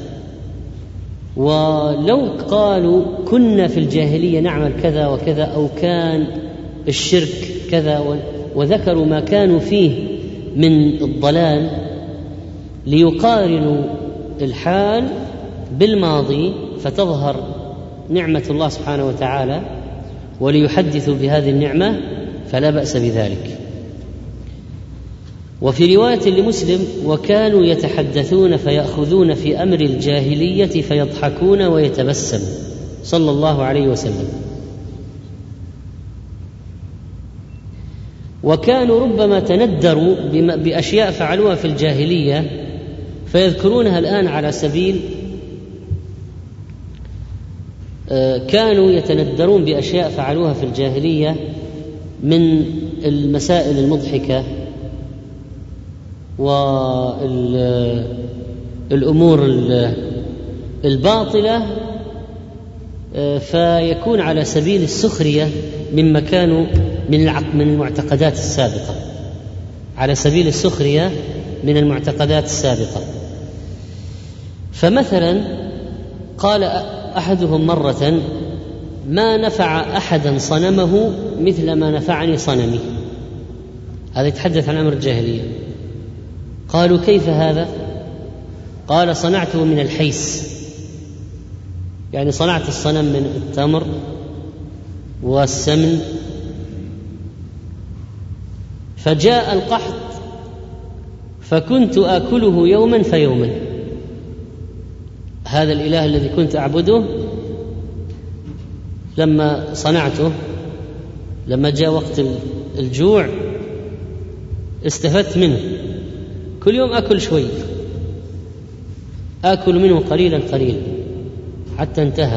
ولو قالوا كنا في الجاهلية نعمل كذا وكذا أو كان الشرك كذا وذكروا ما كانوا فيه من الضلال ليقارنوا الحال بالماضي فتظهر نعمة الله سبحانه وتعالى وليحدثوا بهذه النعمة فلا بأس بذلك. وفي رواية لمسلم: وكانوا يتحدثون فيأخذون في أمر الجاهلية فيضحكون ويتبسم، صلى الله عليه وسلم. وكانوا ربما تندروا بأشياء فعلوها في الجاهلية فيذكرونها الآن على سبيل كانوا يتندرون بأشياء فعلوها في الجاهلية من المسائل المضحكة والأمور الباطلة، فيكون على سبيل السخرية مما كانوا من المعتقدات السابقة، على سبيل السخرية من المعتقدات السابقة. فمثلا قال أحدهم مرة: ما نفع أحدا صنمه مثل ما نفعني صنمي. هذا يتحدث عن أمر الجاهلية. قالوا: كيف هذا؟ قال: صنعته من الحيس، يعني صنعت الصنم من التمر والسمن، فجاء القحط فكنت آكله يوما فيوما. هذا الإله الذي كنت أعبده لما صنعته، لما جاء وقت الجوع استفدت منه، كل يوم أكل شوي، آكل منه قليلا قليلا حتى انتهى.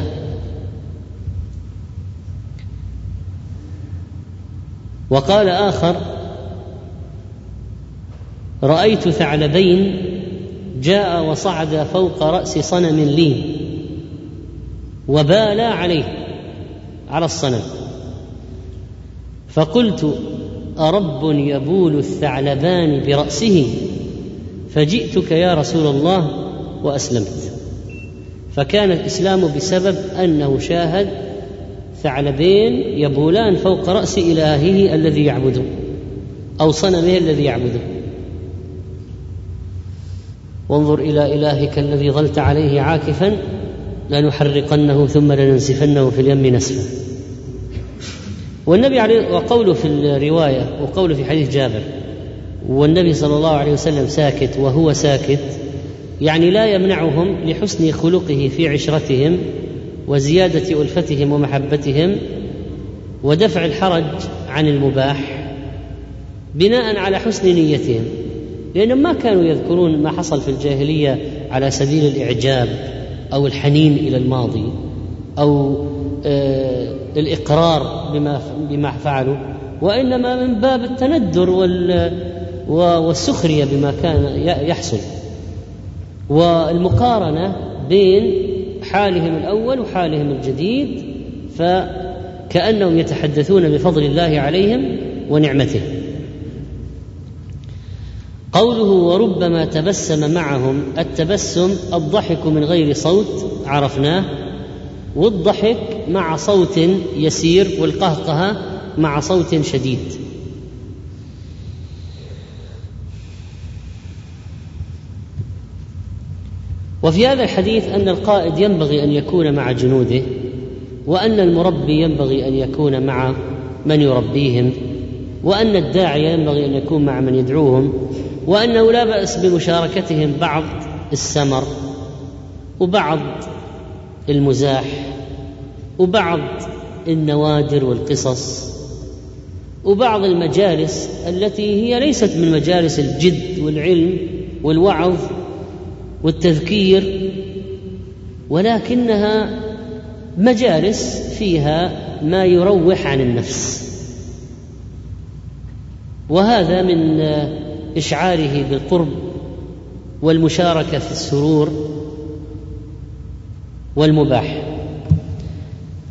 وقال آخر: رأيت ثعلبين جاء وصعد فوق رأس صنم لي وبالا عليه على الصنم، فقلت: أرب يبول الثعلبان برأسه؟ فجئتك يا رسول الله وأسلمت. فكان الإسلام بسبب أنه شاهد ثعلبين يبولان فوق رأس إلهه الذي يعبده أو صنمه الذي يعبده. وانظر إلى إلهك الذي ظلت عليه عاكفا لنحرقنه ثم لننسفنه في اليم نسفا. والنبي عليه وقوله في الرواية وقوله في حديث جابر: والنبي صلى الله عليه وسلم ساكت وهو ساكت، يعني لا يمنعهم لحسن خلقه في عشرتهم وزيادة ألفتهم ومحبتهم ودفع الحرج عن المباح بناء على حسن نيتهم، لأنهم ما كانوا يذكرون ما حصل في الجاهلية على سبيل الإعجاب أو الحنين إلى الماضي أو آه الإقرار بما بما فعلوا، وإنما من باب التندر والسخرية بما كان يحصل، والمقارنة بين حالهم الأول وحالهم الجديد، فكأنهم يتحدثون بفضل الله عليهم ونعمته. قوله: وربما تبسم معهم، التبسم الضحك من غير صوت عرفناه، والضحك مع صوت يسير، والقهقهة مع صوت شديد. وفي هذا الحديث أن القائد ينبغي أن يكون مع جنوده، وأن المربي ينبغي أن يكون مع من يربيهم، وأن الداعية ينبغي أن يكون مع من يدعوهم، وأنه لا بأس بمشاركتهم بعض السمر وبعض المزاح وبعض النوادر والقصص وبعض المجالس التي هي ليست من مجالس الجد والعلم والوعظ والتذكير، ولكنها مجالس فيها ما يروح عن النفس، وهذا من إشعاره بالقرب والمشاركة في السرور والمباح.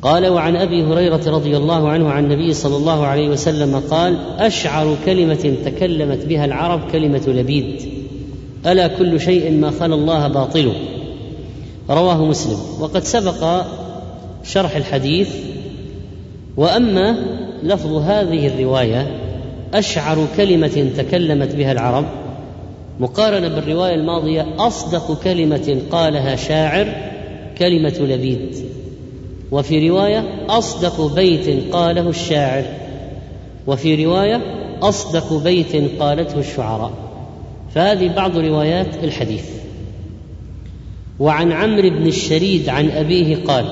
قال: وعن أبي هريرة رضي الله عنه عن النبي صلى الله عليه وسلم قال: أشعر كلمة تكلمت بها العرب كلمة لبيد، ألا كل شيء ما خلا الله باطل. رواه مسلم. وقد سبق شرح الحديث. وأما لفظ هذه الرواية أشعر كلمة تكلمت بها العرب مقارنة بالرواية الماضية أصدق كلمة قالها شاعر كلمة لبيد، وفي رواية أصدق بيت قاله الشاعر، وفي رواية أصدق بيت قالته الشعراء. فهذه بعض روايات الحديث. وعن عمرو بن الشريد عن أبيه قال: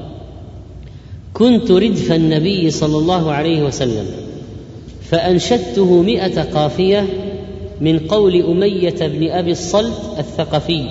كنت ردف النبي صلى الله عليه وسلم فأنشدته مئة قافية من قول أمية بن أبي الصلت الثقفي،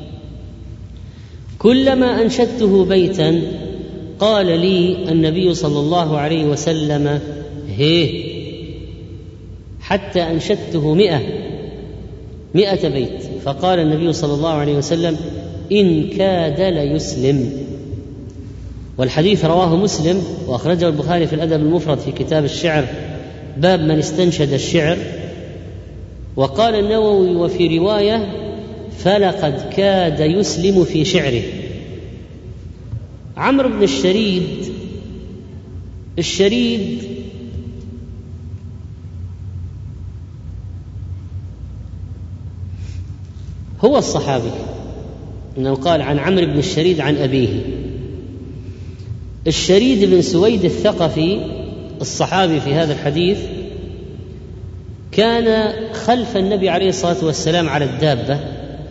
كلما أنشدته بيتا قال لي النبي صلى الله عليه وسلم: هيه، حتى أنشدته مئة مئة بيت، فقال النبي صلى الله عليه وسلم: إن كاد ليسلم. والحديث رواه مسلم وأخرجه البخاري في الأدب المفرد في كتاب الشعر باب من استنشد الشعر. وقال النووي: وفي رواية: فلقد كاد يسلم في شعره. عمرو بن الشريد الشريد هو الصحابي، إنه قال عن عمرو بن الشريد عن أبيه. الشريد بن سويد الثقفي الصحابي في هذا الحديث كان خلف النبي عليه الصلاة والسلام على الدابة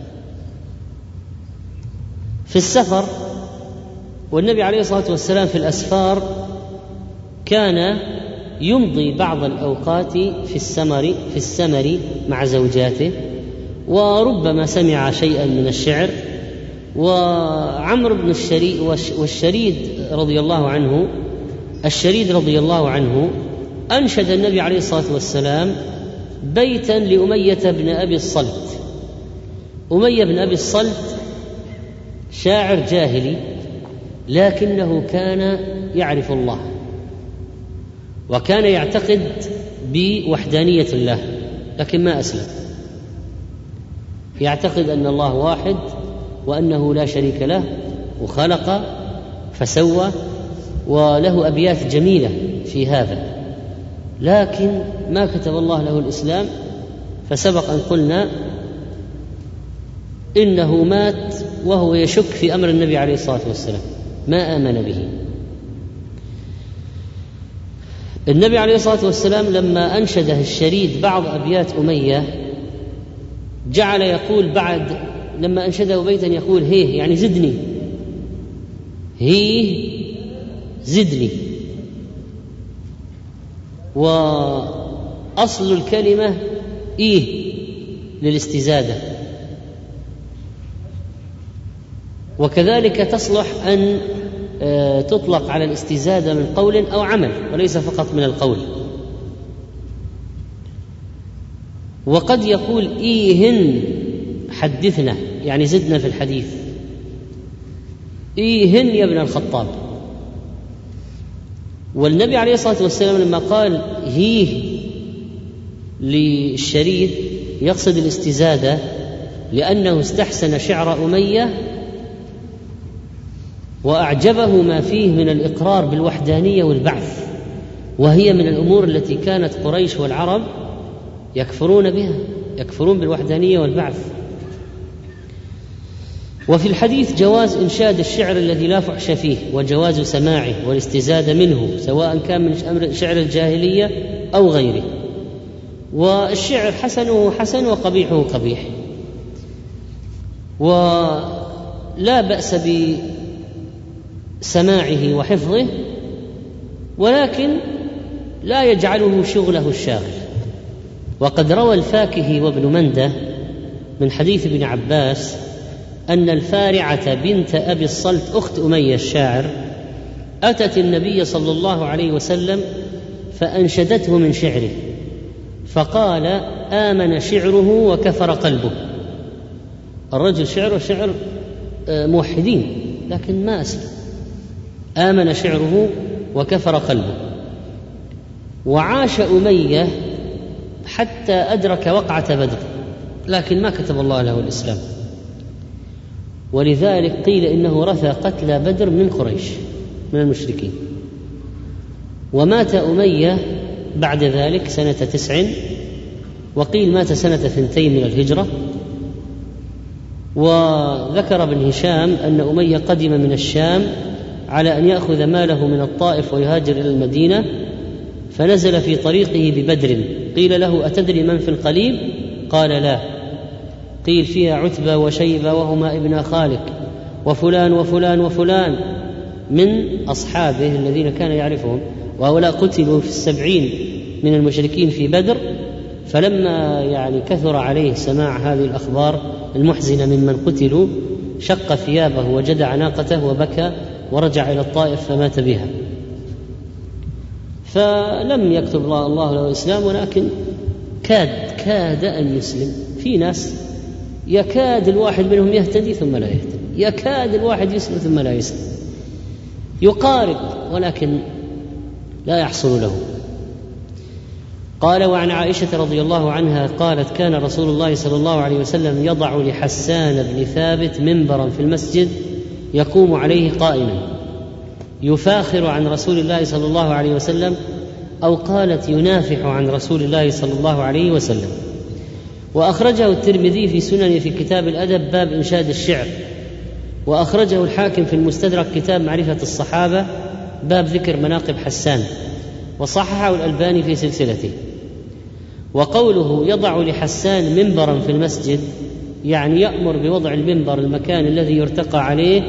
في السفر، والنبي عليه الصلاة والسلام في الأسفار كان يمضي بعض الأوقات في السمر في السمر مع زوجاته، وربما سمع شيئا من الشعر. وعمرو بن الشريد والشريد رضي الله عنه الشريد رضي الله عنه أنشد النبي عليه الصلاة والسلام بيتا لأمية بن أبي الصلت. أمية بن أبي الصلت شاعر جاهلي، لكنه كان يعرف الله وكان يعتقد بوحدانية الله، لكن ما أسلم. يعتقد أن الله واحد وأنه لا شريك له، وخلق فسوى، وله أبيات جميلة في هذا، لكن ما كتب الله له الإسلام. فسبق أن قلنا إنه مات وهو يشك في أمر النبي عليه الصلاة والسلام، ما آمن به. النبي عليه الصلاة والسلام لما أنشده الشريد بعض أبيات أمية جعل يقول بعد لما أنشده بيتا يقول: هيه، يعني زدني، هيه زدني. وأصل الكلمة إيه للاستزادة، وكذلك تصلح أن تطلق على الاستزادة من قول أو عمل وليس فقط من القول. وقد يقول: إيهن حدثنا، يعني زدنا في الحديث، إيهن يا ابن الخطاب. والنبي عليه الصلاة والسلام لما قال هيه للشريد يقصد الاستزادة، لأنه استحسن شعر أمية وأعجبه ما فيه من الإقرار بالوحدانية والبعث، وهي من الأمور التي كانت قريش والعرب يكفرون بها، يكفرون بالوحدانية والبعث. وفي الحديث جواز إنشاد الشعر الذي لا فحش فيه، وجواز سماعه والاستزادة منه، سواء كان من شعر الجاهلية أو غيره. والشعر حسنه حسن وقبيحه قبيح، ولا بأس بسماعه وحفظه، ولكن لا يجعله شغله الشاغل. وقد روى الفاكهي وابن منده من حديث ابن عباس أن الفارعة بنت أبي الصلت أخت أمية الشاعر أتت النبي صلى الله عليه وسلم فأنشدته من شعره، فقال: آمن شعره وكفر قلبه. الرجل شعره شعر موحدين لكن ما أسلم، آمن شعره وكفر قلبه. وعاش أمية حتى أدرك وقعة بدر، لكن ما كتب الله له الإسلام، ولذلك قيل إنه رثى قتلى بدر من قريش من المشركين. ومات أمية بعد ذلك سنة تسع، وقيل مات سنة ثنتين من الهجرة. وذكر ابن هشام أن أمية قدم من الشام على أن يأخذ ماله من الطائف ويهاجر إلى المدينة، فنزل في طريقه ببدر، قيل له أتدري من في القليب؟ قال لا. قيل فيها عتبة وشيبة وهما ابن خالك وفلان وفلان وفلان من أصحابه الذين كان يعرفهم، وهؤلاء قتلوا في السبعين من المشركين في بدر. فلما يعني كثر عليه سماع هذه الأخبار المحزنة ممن قتلوا شق ثيابه وجدع ناقته وبكى ورجع إلى الطائف فمات بها. فلم يكتب الله له الإسلام، ولكن كاد كاد أن يسلم. في ناس يكاد الواحد منهم يهتدي ثم لا يهتدي، يكاد الواحد يسلم ثم لا يسلم، يقارب ولكن لا يحصل له. قال: وعن عائشة رضي الله عنها قالت: كان رسول الله صلى الله عليه وسلم يضع لحسان بن ثابت منبرا في المسجد يقوم عليه قائما يفاخر عن رسول الله صلى الله عليه وسلم، أو قالت ينافح عن رسول الله صلى الله عليه وسلم. وأخرجه الترمذي في سننه في كتاب الأدب باب إنشاد الشعر، وأخرجه الحاكم في المستدرك كتاب معرفة الصحابة باب ذكر مناقب حسان، وصححه الألباني في سلسلته. وقوله يضع لحسان منبرا في المسجد يعني يأمر بوضع المنبر المكان الذي يرتقى عليه.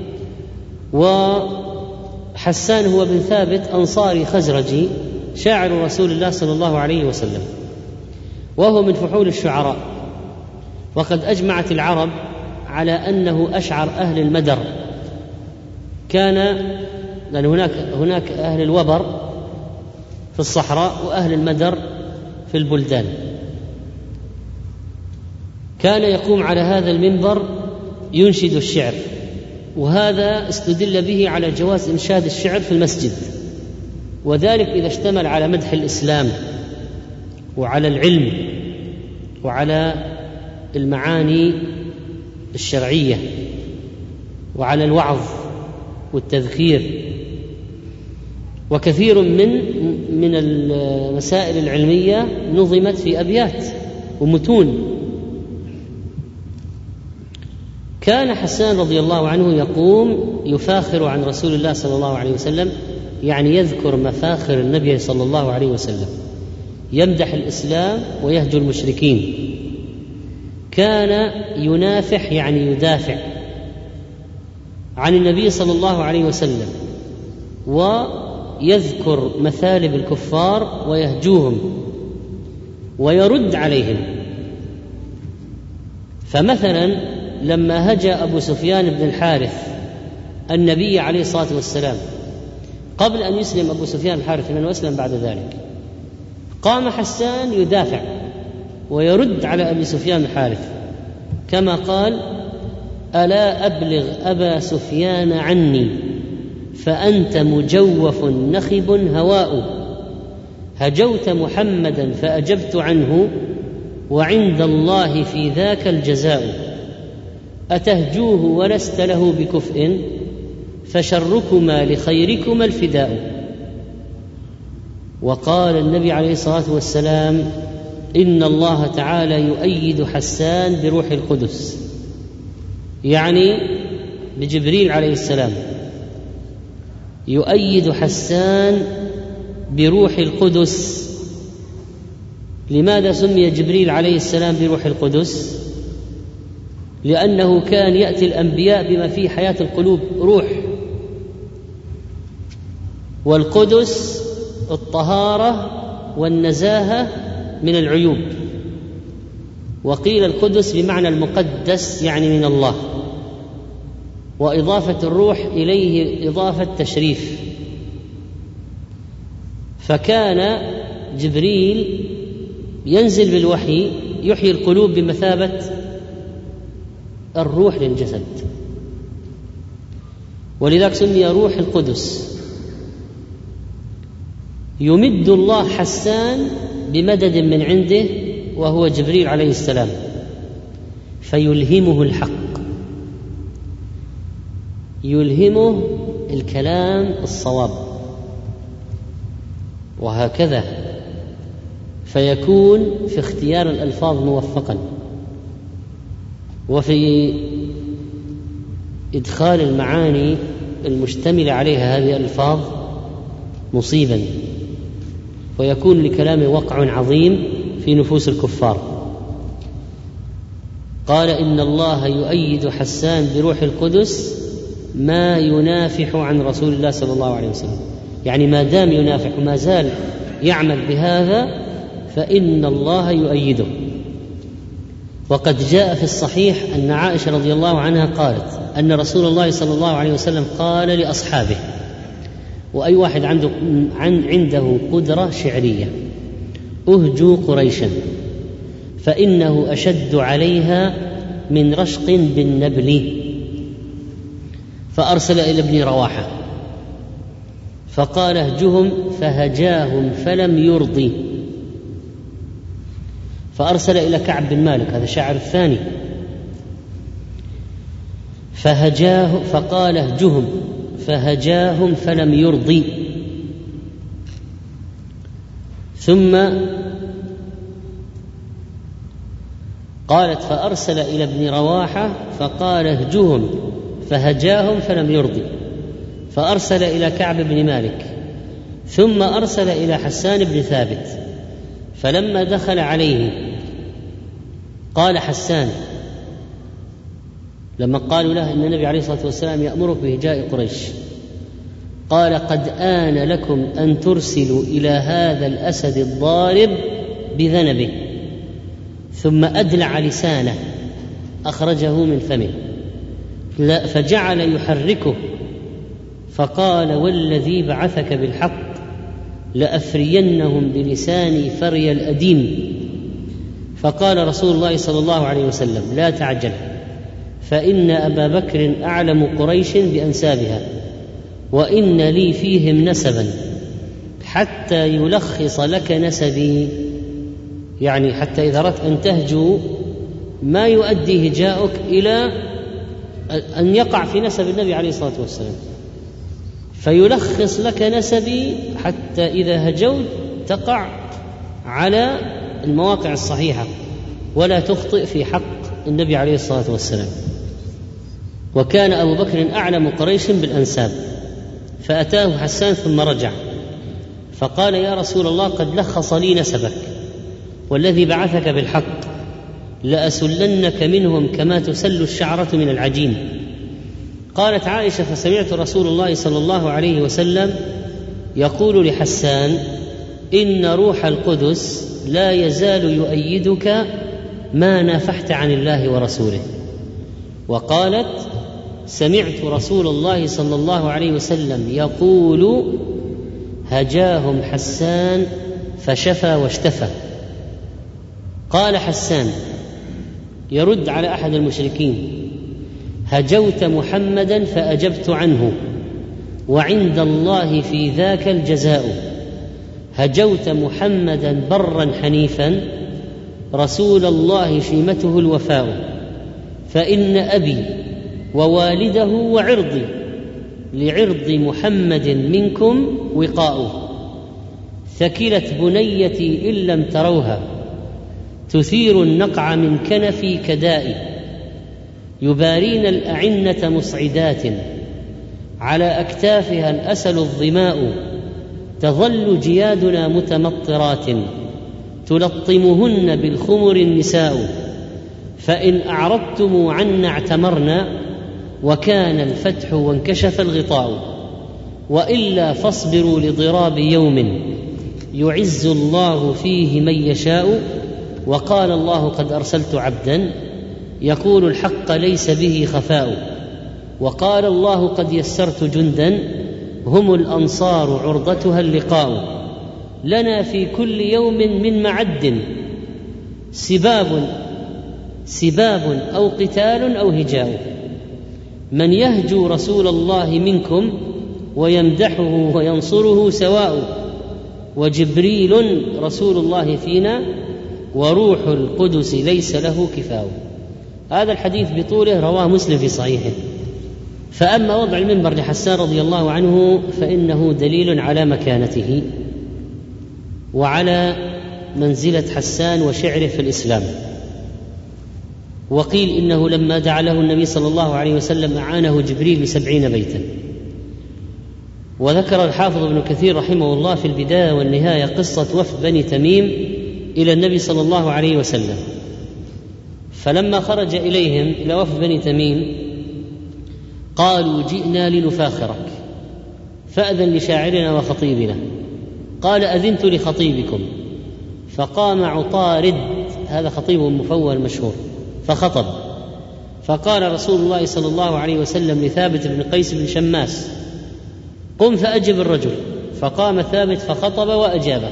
وحسان هو بن ثابت أنصاري خزرجي شاعر رسول الله صلى الله عليه وسلم، وهو من فحول الشعراء. وقد أجمعت العرب على أنه أشعر أهل المدر، كان لأن هناك هناك أهل الوبر في الصحراء وأهل المدر في البلدان. كان يقوم على هذا المنبر ينشد الشعر، وهذا استدل به على جواز إنشاد الشعر في المسجد، وذلك إذا اشتمل على مدح الإسلام وعلى العلم وعلى المعاني الشرعية وعلى الوعظ والتذكير. وكثير من من المسائل العلمية نظمت في أبيات ومتون. كان حسان رضي الله عنه يقوم يفاخر عن رسول الله صلى الله عليه وسلم، يعني يذكر مفاخر النبي صلى الله عليه وسلم، يمدح الإسلام ويهجو المشركين. كان ينافح يعني يدافع عن النبي صلى الله عليه وسلم، ويذكر مثالب الكفار ويهجوهم ويرد عليهم. فمثلا لما هجا أبو سفيان بن الحارث النبي عليه الصلاة والسلام قبل أن يسلم أبو سفيان الحارث من وأسلم بعد ذلك، قام حسان يدافع ويرد على أبي سفيان الحارث كما قال: ألا أبلغ أبا سفيان عني فأنت مجوف نخب هواء، هجوت محمدا فأجبت عنه وعند الله في ذاك الجزاء، أتهجوه ولست له بكفء فشركما لخيركما الفداء. وقال النبي عليه الصلاة والسلام: إن الله تعالى يؤيد حسان بروح القدس، يعني بجبريل عليه السلام، يؤيد حسان بروح القدس. لماذا سمي جبريل عليه السلام بروح القدس؟ لأنه كان يأتي الأنبياء بما فيه حياة القلوب روح، والقدس الطهارة والنزاهة من العيوب. وقيل القدس بمعنى المقدس يعني من الله، وإضافة الروح إليه إضافة تشريف. فكان جبريل ينزل بالوحي يحيي القلوب بمثابة الروح للجسد. ولذلك سمي روح القدس. يمد الله حسان بمدد من عنده وهو جبريل عليه السلام، فيلهمه الحق، يلهمه الكلام الصواب، وهكذا فيكون في اختيار الألفاظ موفقا، وفي إدخال المعاني المشتملة عليها هذه الألفاظ مصيبا، ويكون لكلامه وقع عظيم في نفوس الكفار. قال إن الله يؤيد حسان بروح القدس ما ينافح عن رسول الله صلى الله عليه وسلم، يعني ما دام ينافح وما زال يعمل بهذا فإن الله يؤيده. وقد جاء في الصحيح أن عائشة رضي الله عنها قالت أن رسول الله صلى الله عليه وسلم قال لأصحابه، وأي واحد عنده عنده قدرة شعرية: أهجوا قريشا فإنه أشد عليها من رشق بالنبل. فأرسل إلى ابن رواحة فقال: اهجهم، فهجاهم فلم يرضي. فأرسل إلى كعب بن مالك، هذا الشاعر الثاني، فهجاه فقال: اهجهم، فهجاهم فلم يرضي. ثم قالت: فأرسل إلى ابن رواحة فقال: اهجهم، فهجاهم فلم يرضي. فأرسل إلى كعب بن مالك، ثم أرسل إلى حسان بن ثابت. فلما دخل عليه قال حسان، لما قالوا له إن النبي عليه الصلاة والسلام يأمرك بهجاء قريش، قال: قد آن لكم أن ترسلوا إلى هذا الأسد الضارب بذنبه. ثم أدلع لسانه أخرجه من فمه فجعل يحركه، فقال: والذي بعثك بالحق لأفرينهم بلساني فري الأديم. فقال رسول الله صلى الله عليه وسلم: لا تعجل، فإن أبا بكر أعلم قريش بأنسابها، وإن لي فيهم نسبا حتى يلخص لك نسبي، يعني حتى إذا أردت أن تهجو ما يؤدي هجاؤك إلى أن يقع في نسب النبي عليه الصلاة والسلام، فيلخص لك نسبي حتى إذا هجوت تقع على المواقع الصحيحة ولا تخطئ في حق النبي عليه الصلاة والسلام. وكان أبو بكر أعلم قريش بالأنساب. فأتاه حسان ثم رجع فقال: يا رسول الله، قد لخص لي نسبك، والذي بعثك بالحق لأسلنك منهم كما تسل الشعرة من العجين. قالت عائشة: فسمعت رسول الله صلى الله عليه وسلم يقول لحسان: إن روح القدس لا يزال يؤيدك ما نافحت عن الله ورسوله. وقالت: سمعت رسول الله صلى الله عليه وسلم يقول: هجاهم حسان فشفى واشتفى. قال حسان يرد على أحد المشركين: هجوت محمدا فأجبت عنه، وعند الله في ذاك الجزاء. هجوت محمدا برا حنيفا، رسول الله شيمته الوفاء. فإن أبي ووالده وعرضي لعرض محمد منكم وقاء. ثكلت بنيتي إن لم تروها، تثير النقع من كنفي كدائي. يبارين الأعنة مصعدات، على أكتافها الأسل الظماء. تظل جيادنا متمطرات، تلطمهن بالخمر النساء. فإن أعرضتم عنا اعتمرنا، وكان الفتح وانكشف الغطاء. وإلا فاصبروا لضراب يوم يعز الله فيه من يشاء. وقال الله: قد أرسلت عبدا يقول الحق ليس به خفاء. وقال الله: قد يسرت جندا هم الأنصار عرضتها اللقاء. لنا في كل يوم من معد سباب سباب أو قتال أو هجاء. من يهجو رسول الله منكم ويمدحه وينصره سواء، وجبريل رسول الله فينا وروح القدس ليس له كفاء. هذا الحديث بطوله رواه مسلم في صحيحه. فأما وضع المنبر لحسان رضي الله عنه فإنه دليل على مكانته وعلى منزلة حسان وشعره في الإسلام. وقيل إنه لما دعا له النبي صلى الله عليه وسلم أعانه جبريل بسبعين بيتا. وذكر الحافظ ابن كثير رحمه الله في البداية والنهاية قصة وفد بني تميم إلى النبي صلى الله عليه وسلم، فلما خرج إليهم إلى وفد بني تميم قالوا جئنا لنفاخرك فأذن لشاعرنا وخطيبنا. قال أذنت لخطيبكم، فقام عطارد، هذا خطيب مفول مشهور، فخطب. فقال رسول الله صلى الله عليه وسلم لثابت بن قيس بن شماس قم فأجب الرجل، فقام ثابت فخطب وأجابه.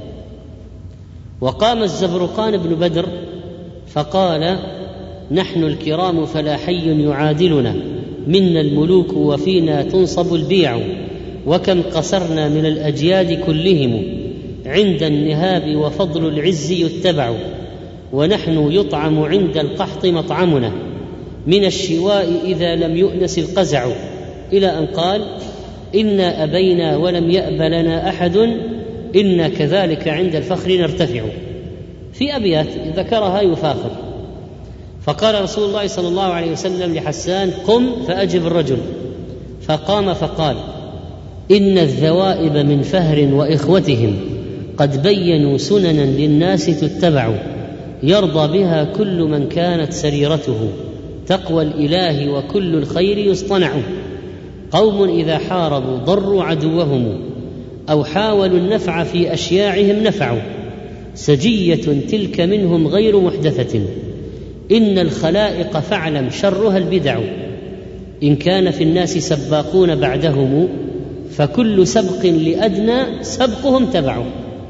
وقام الزبرقان بن بدر فقال نحن الكرام فلا حي يعادلنا، منا الملوك وفينا تنصب البيع، وكم قصرنا من الأجياد كلهم، عند النهاب وفضل العز يتبع، ونحن يطعم عند القحط مطعمنا، من الشواء إذا لم يؤنس القزع، إلى أن قال إنا أبينا ولم يأب لنا أحد، إنا كذلك عند الفخر نرتفع. في أبيات ذكرها يفاخر. فقال رسول الله صلى الله عليه وسلم لحسان قم فأجب الرجل، فقام فقال إن الذوائب من فهر وإخوتهم قد بينوا سننا للناس تتبع، يرضى بها كل من كانت سريرته، تقوى الإله وكل الخير يصطنع، قوم إذا حاربوا ضروا عدوهم، أو حاولوا النفع في أشياعهم نفعوا، سجية تلك منهم غير محدثة، إن الخلائق فاعلم شرها البدع، إن كان في الناس سباقون بعدهم، فكل سبق لأدنى سبقهم تبع،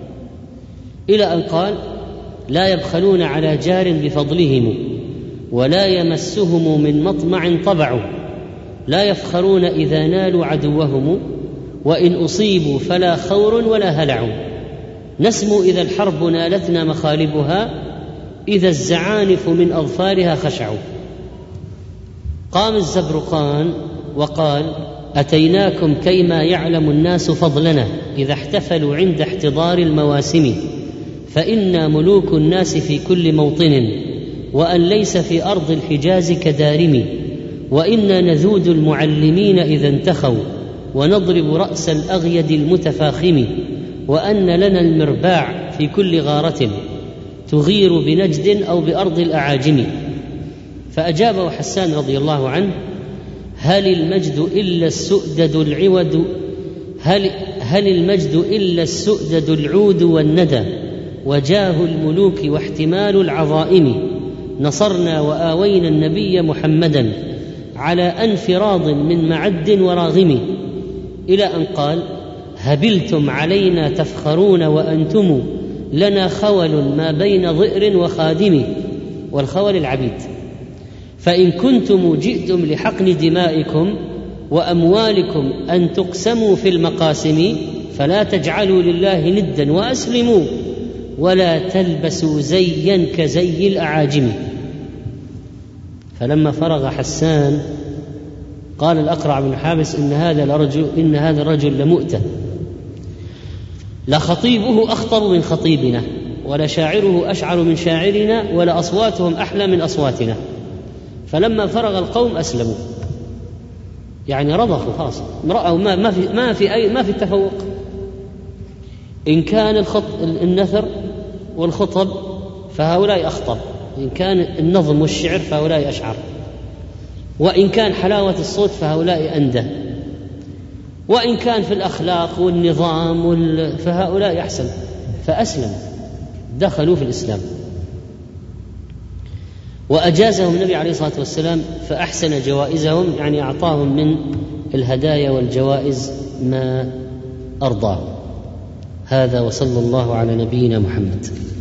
إلى أن قال لا يبخلون على جار بفضلهم، ولا يمسهم من مطمع طبع، لا يفخرون إذا نالوا عدوهم، وإن أصيبوا فلا خور ولا هلع، نسمو إذا الحرب نالتنا مخالبها، إذا الزعانف من أظفارها خشعوا. قام الزبرقان وقال أتيناكم كيما يعلم الناس فضلنا، إذا احتفلوا عند احتضار المواسم، فإنا ملوك الناس في كل موطن، وأن ليس في أرض الحجاز كدارم، وإنا نذود المعلمين إذا انتخوا، ونضرب رأس الأغيد المتفاخم، وأن لنا المرباع في كل غارة تغير بنجد أو بأرض الأعاجم. فأجابه حسان رضي الله عنه هل المجد إلا السؤدد العود هل, هل المجد إلا السؤدد العود والندى، وجاه الملوك واحتمال العظائم، نصرنا وآوينا النبي محمدا، على أنف راض من معد وراغم، إلى أن قال هبلتم علينا تفخرون، وأنتم لنا خول ما بين ضئر وخادم، والخول العبيد، فإن كنتم جئتم لحقن دمائكم وأموالكم أن تقسموا في المقاسم، فلا تجعلوا لله ندا وأسلموا، ولا تلبسوا زيا كزي الأعاجم. فلما فرغ حسان قال الأقرع بن حابس إن هذا الرجل إن هذا الرجل لمؤتة، لخطيبه أخطر من خطيبنا، ولا شاعره أشعر من شاعرنا، ولا أصواتهم أحلى من أصواتنا. فلما فرغ القوم أسلموا، يعني رضخوا خلاص، رأوا ما ما في ما في أي ما في التفوق، إن كان الخط النثر والخطب فهؤلاء أخطب، إن كان النظم والشعر فهؤلاء أشعر، وإن كان حلاوة الصوت فهؤلاء أندى، وإن كان في الأخلاق والنظام وال... فهؤلاء أحسن. فأسلموا، دخلوا في الإسلام، وأجازهم النبي عليه الصلاة والسلام فأحسن جوائزهم، يعني أعطاهم من الهدايا والجوائز ما أرضاه. هذا وصلى الله على نبينا محمد.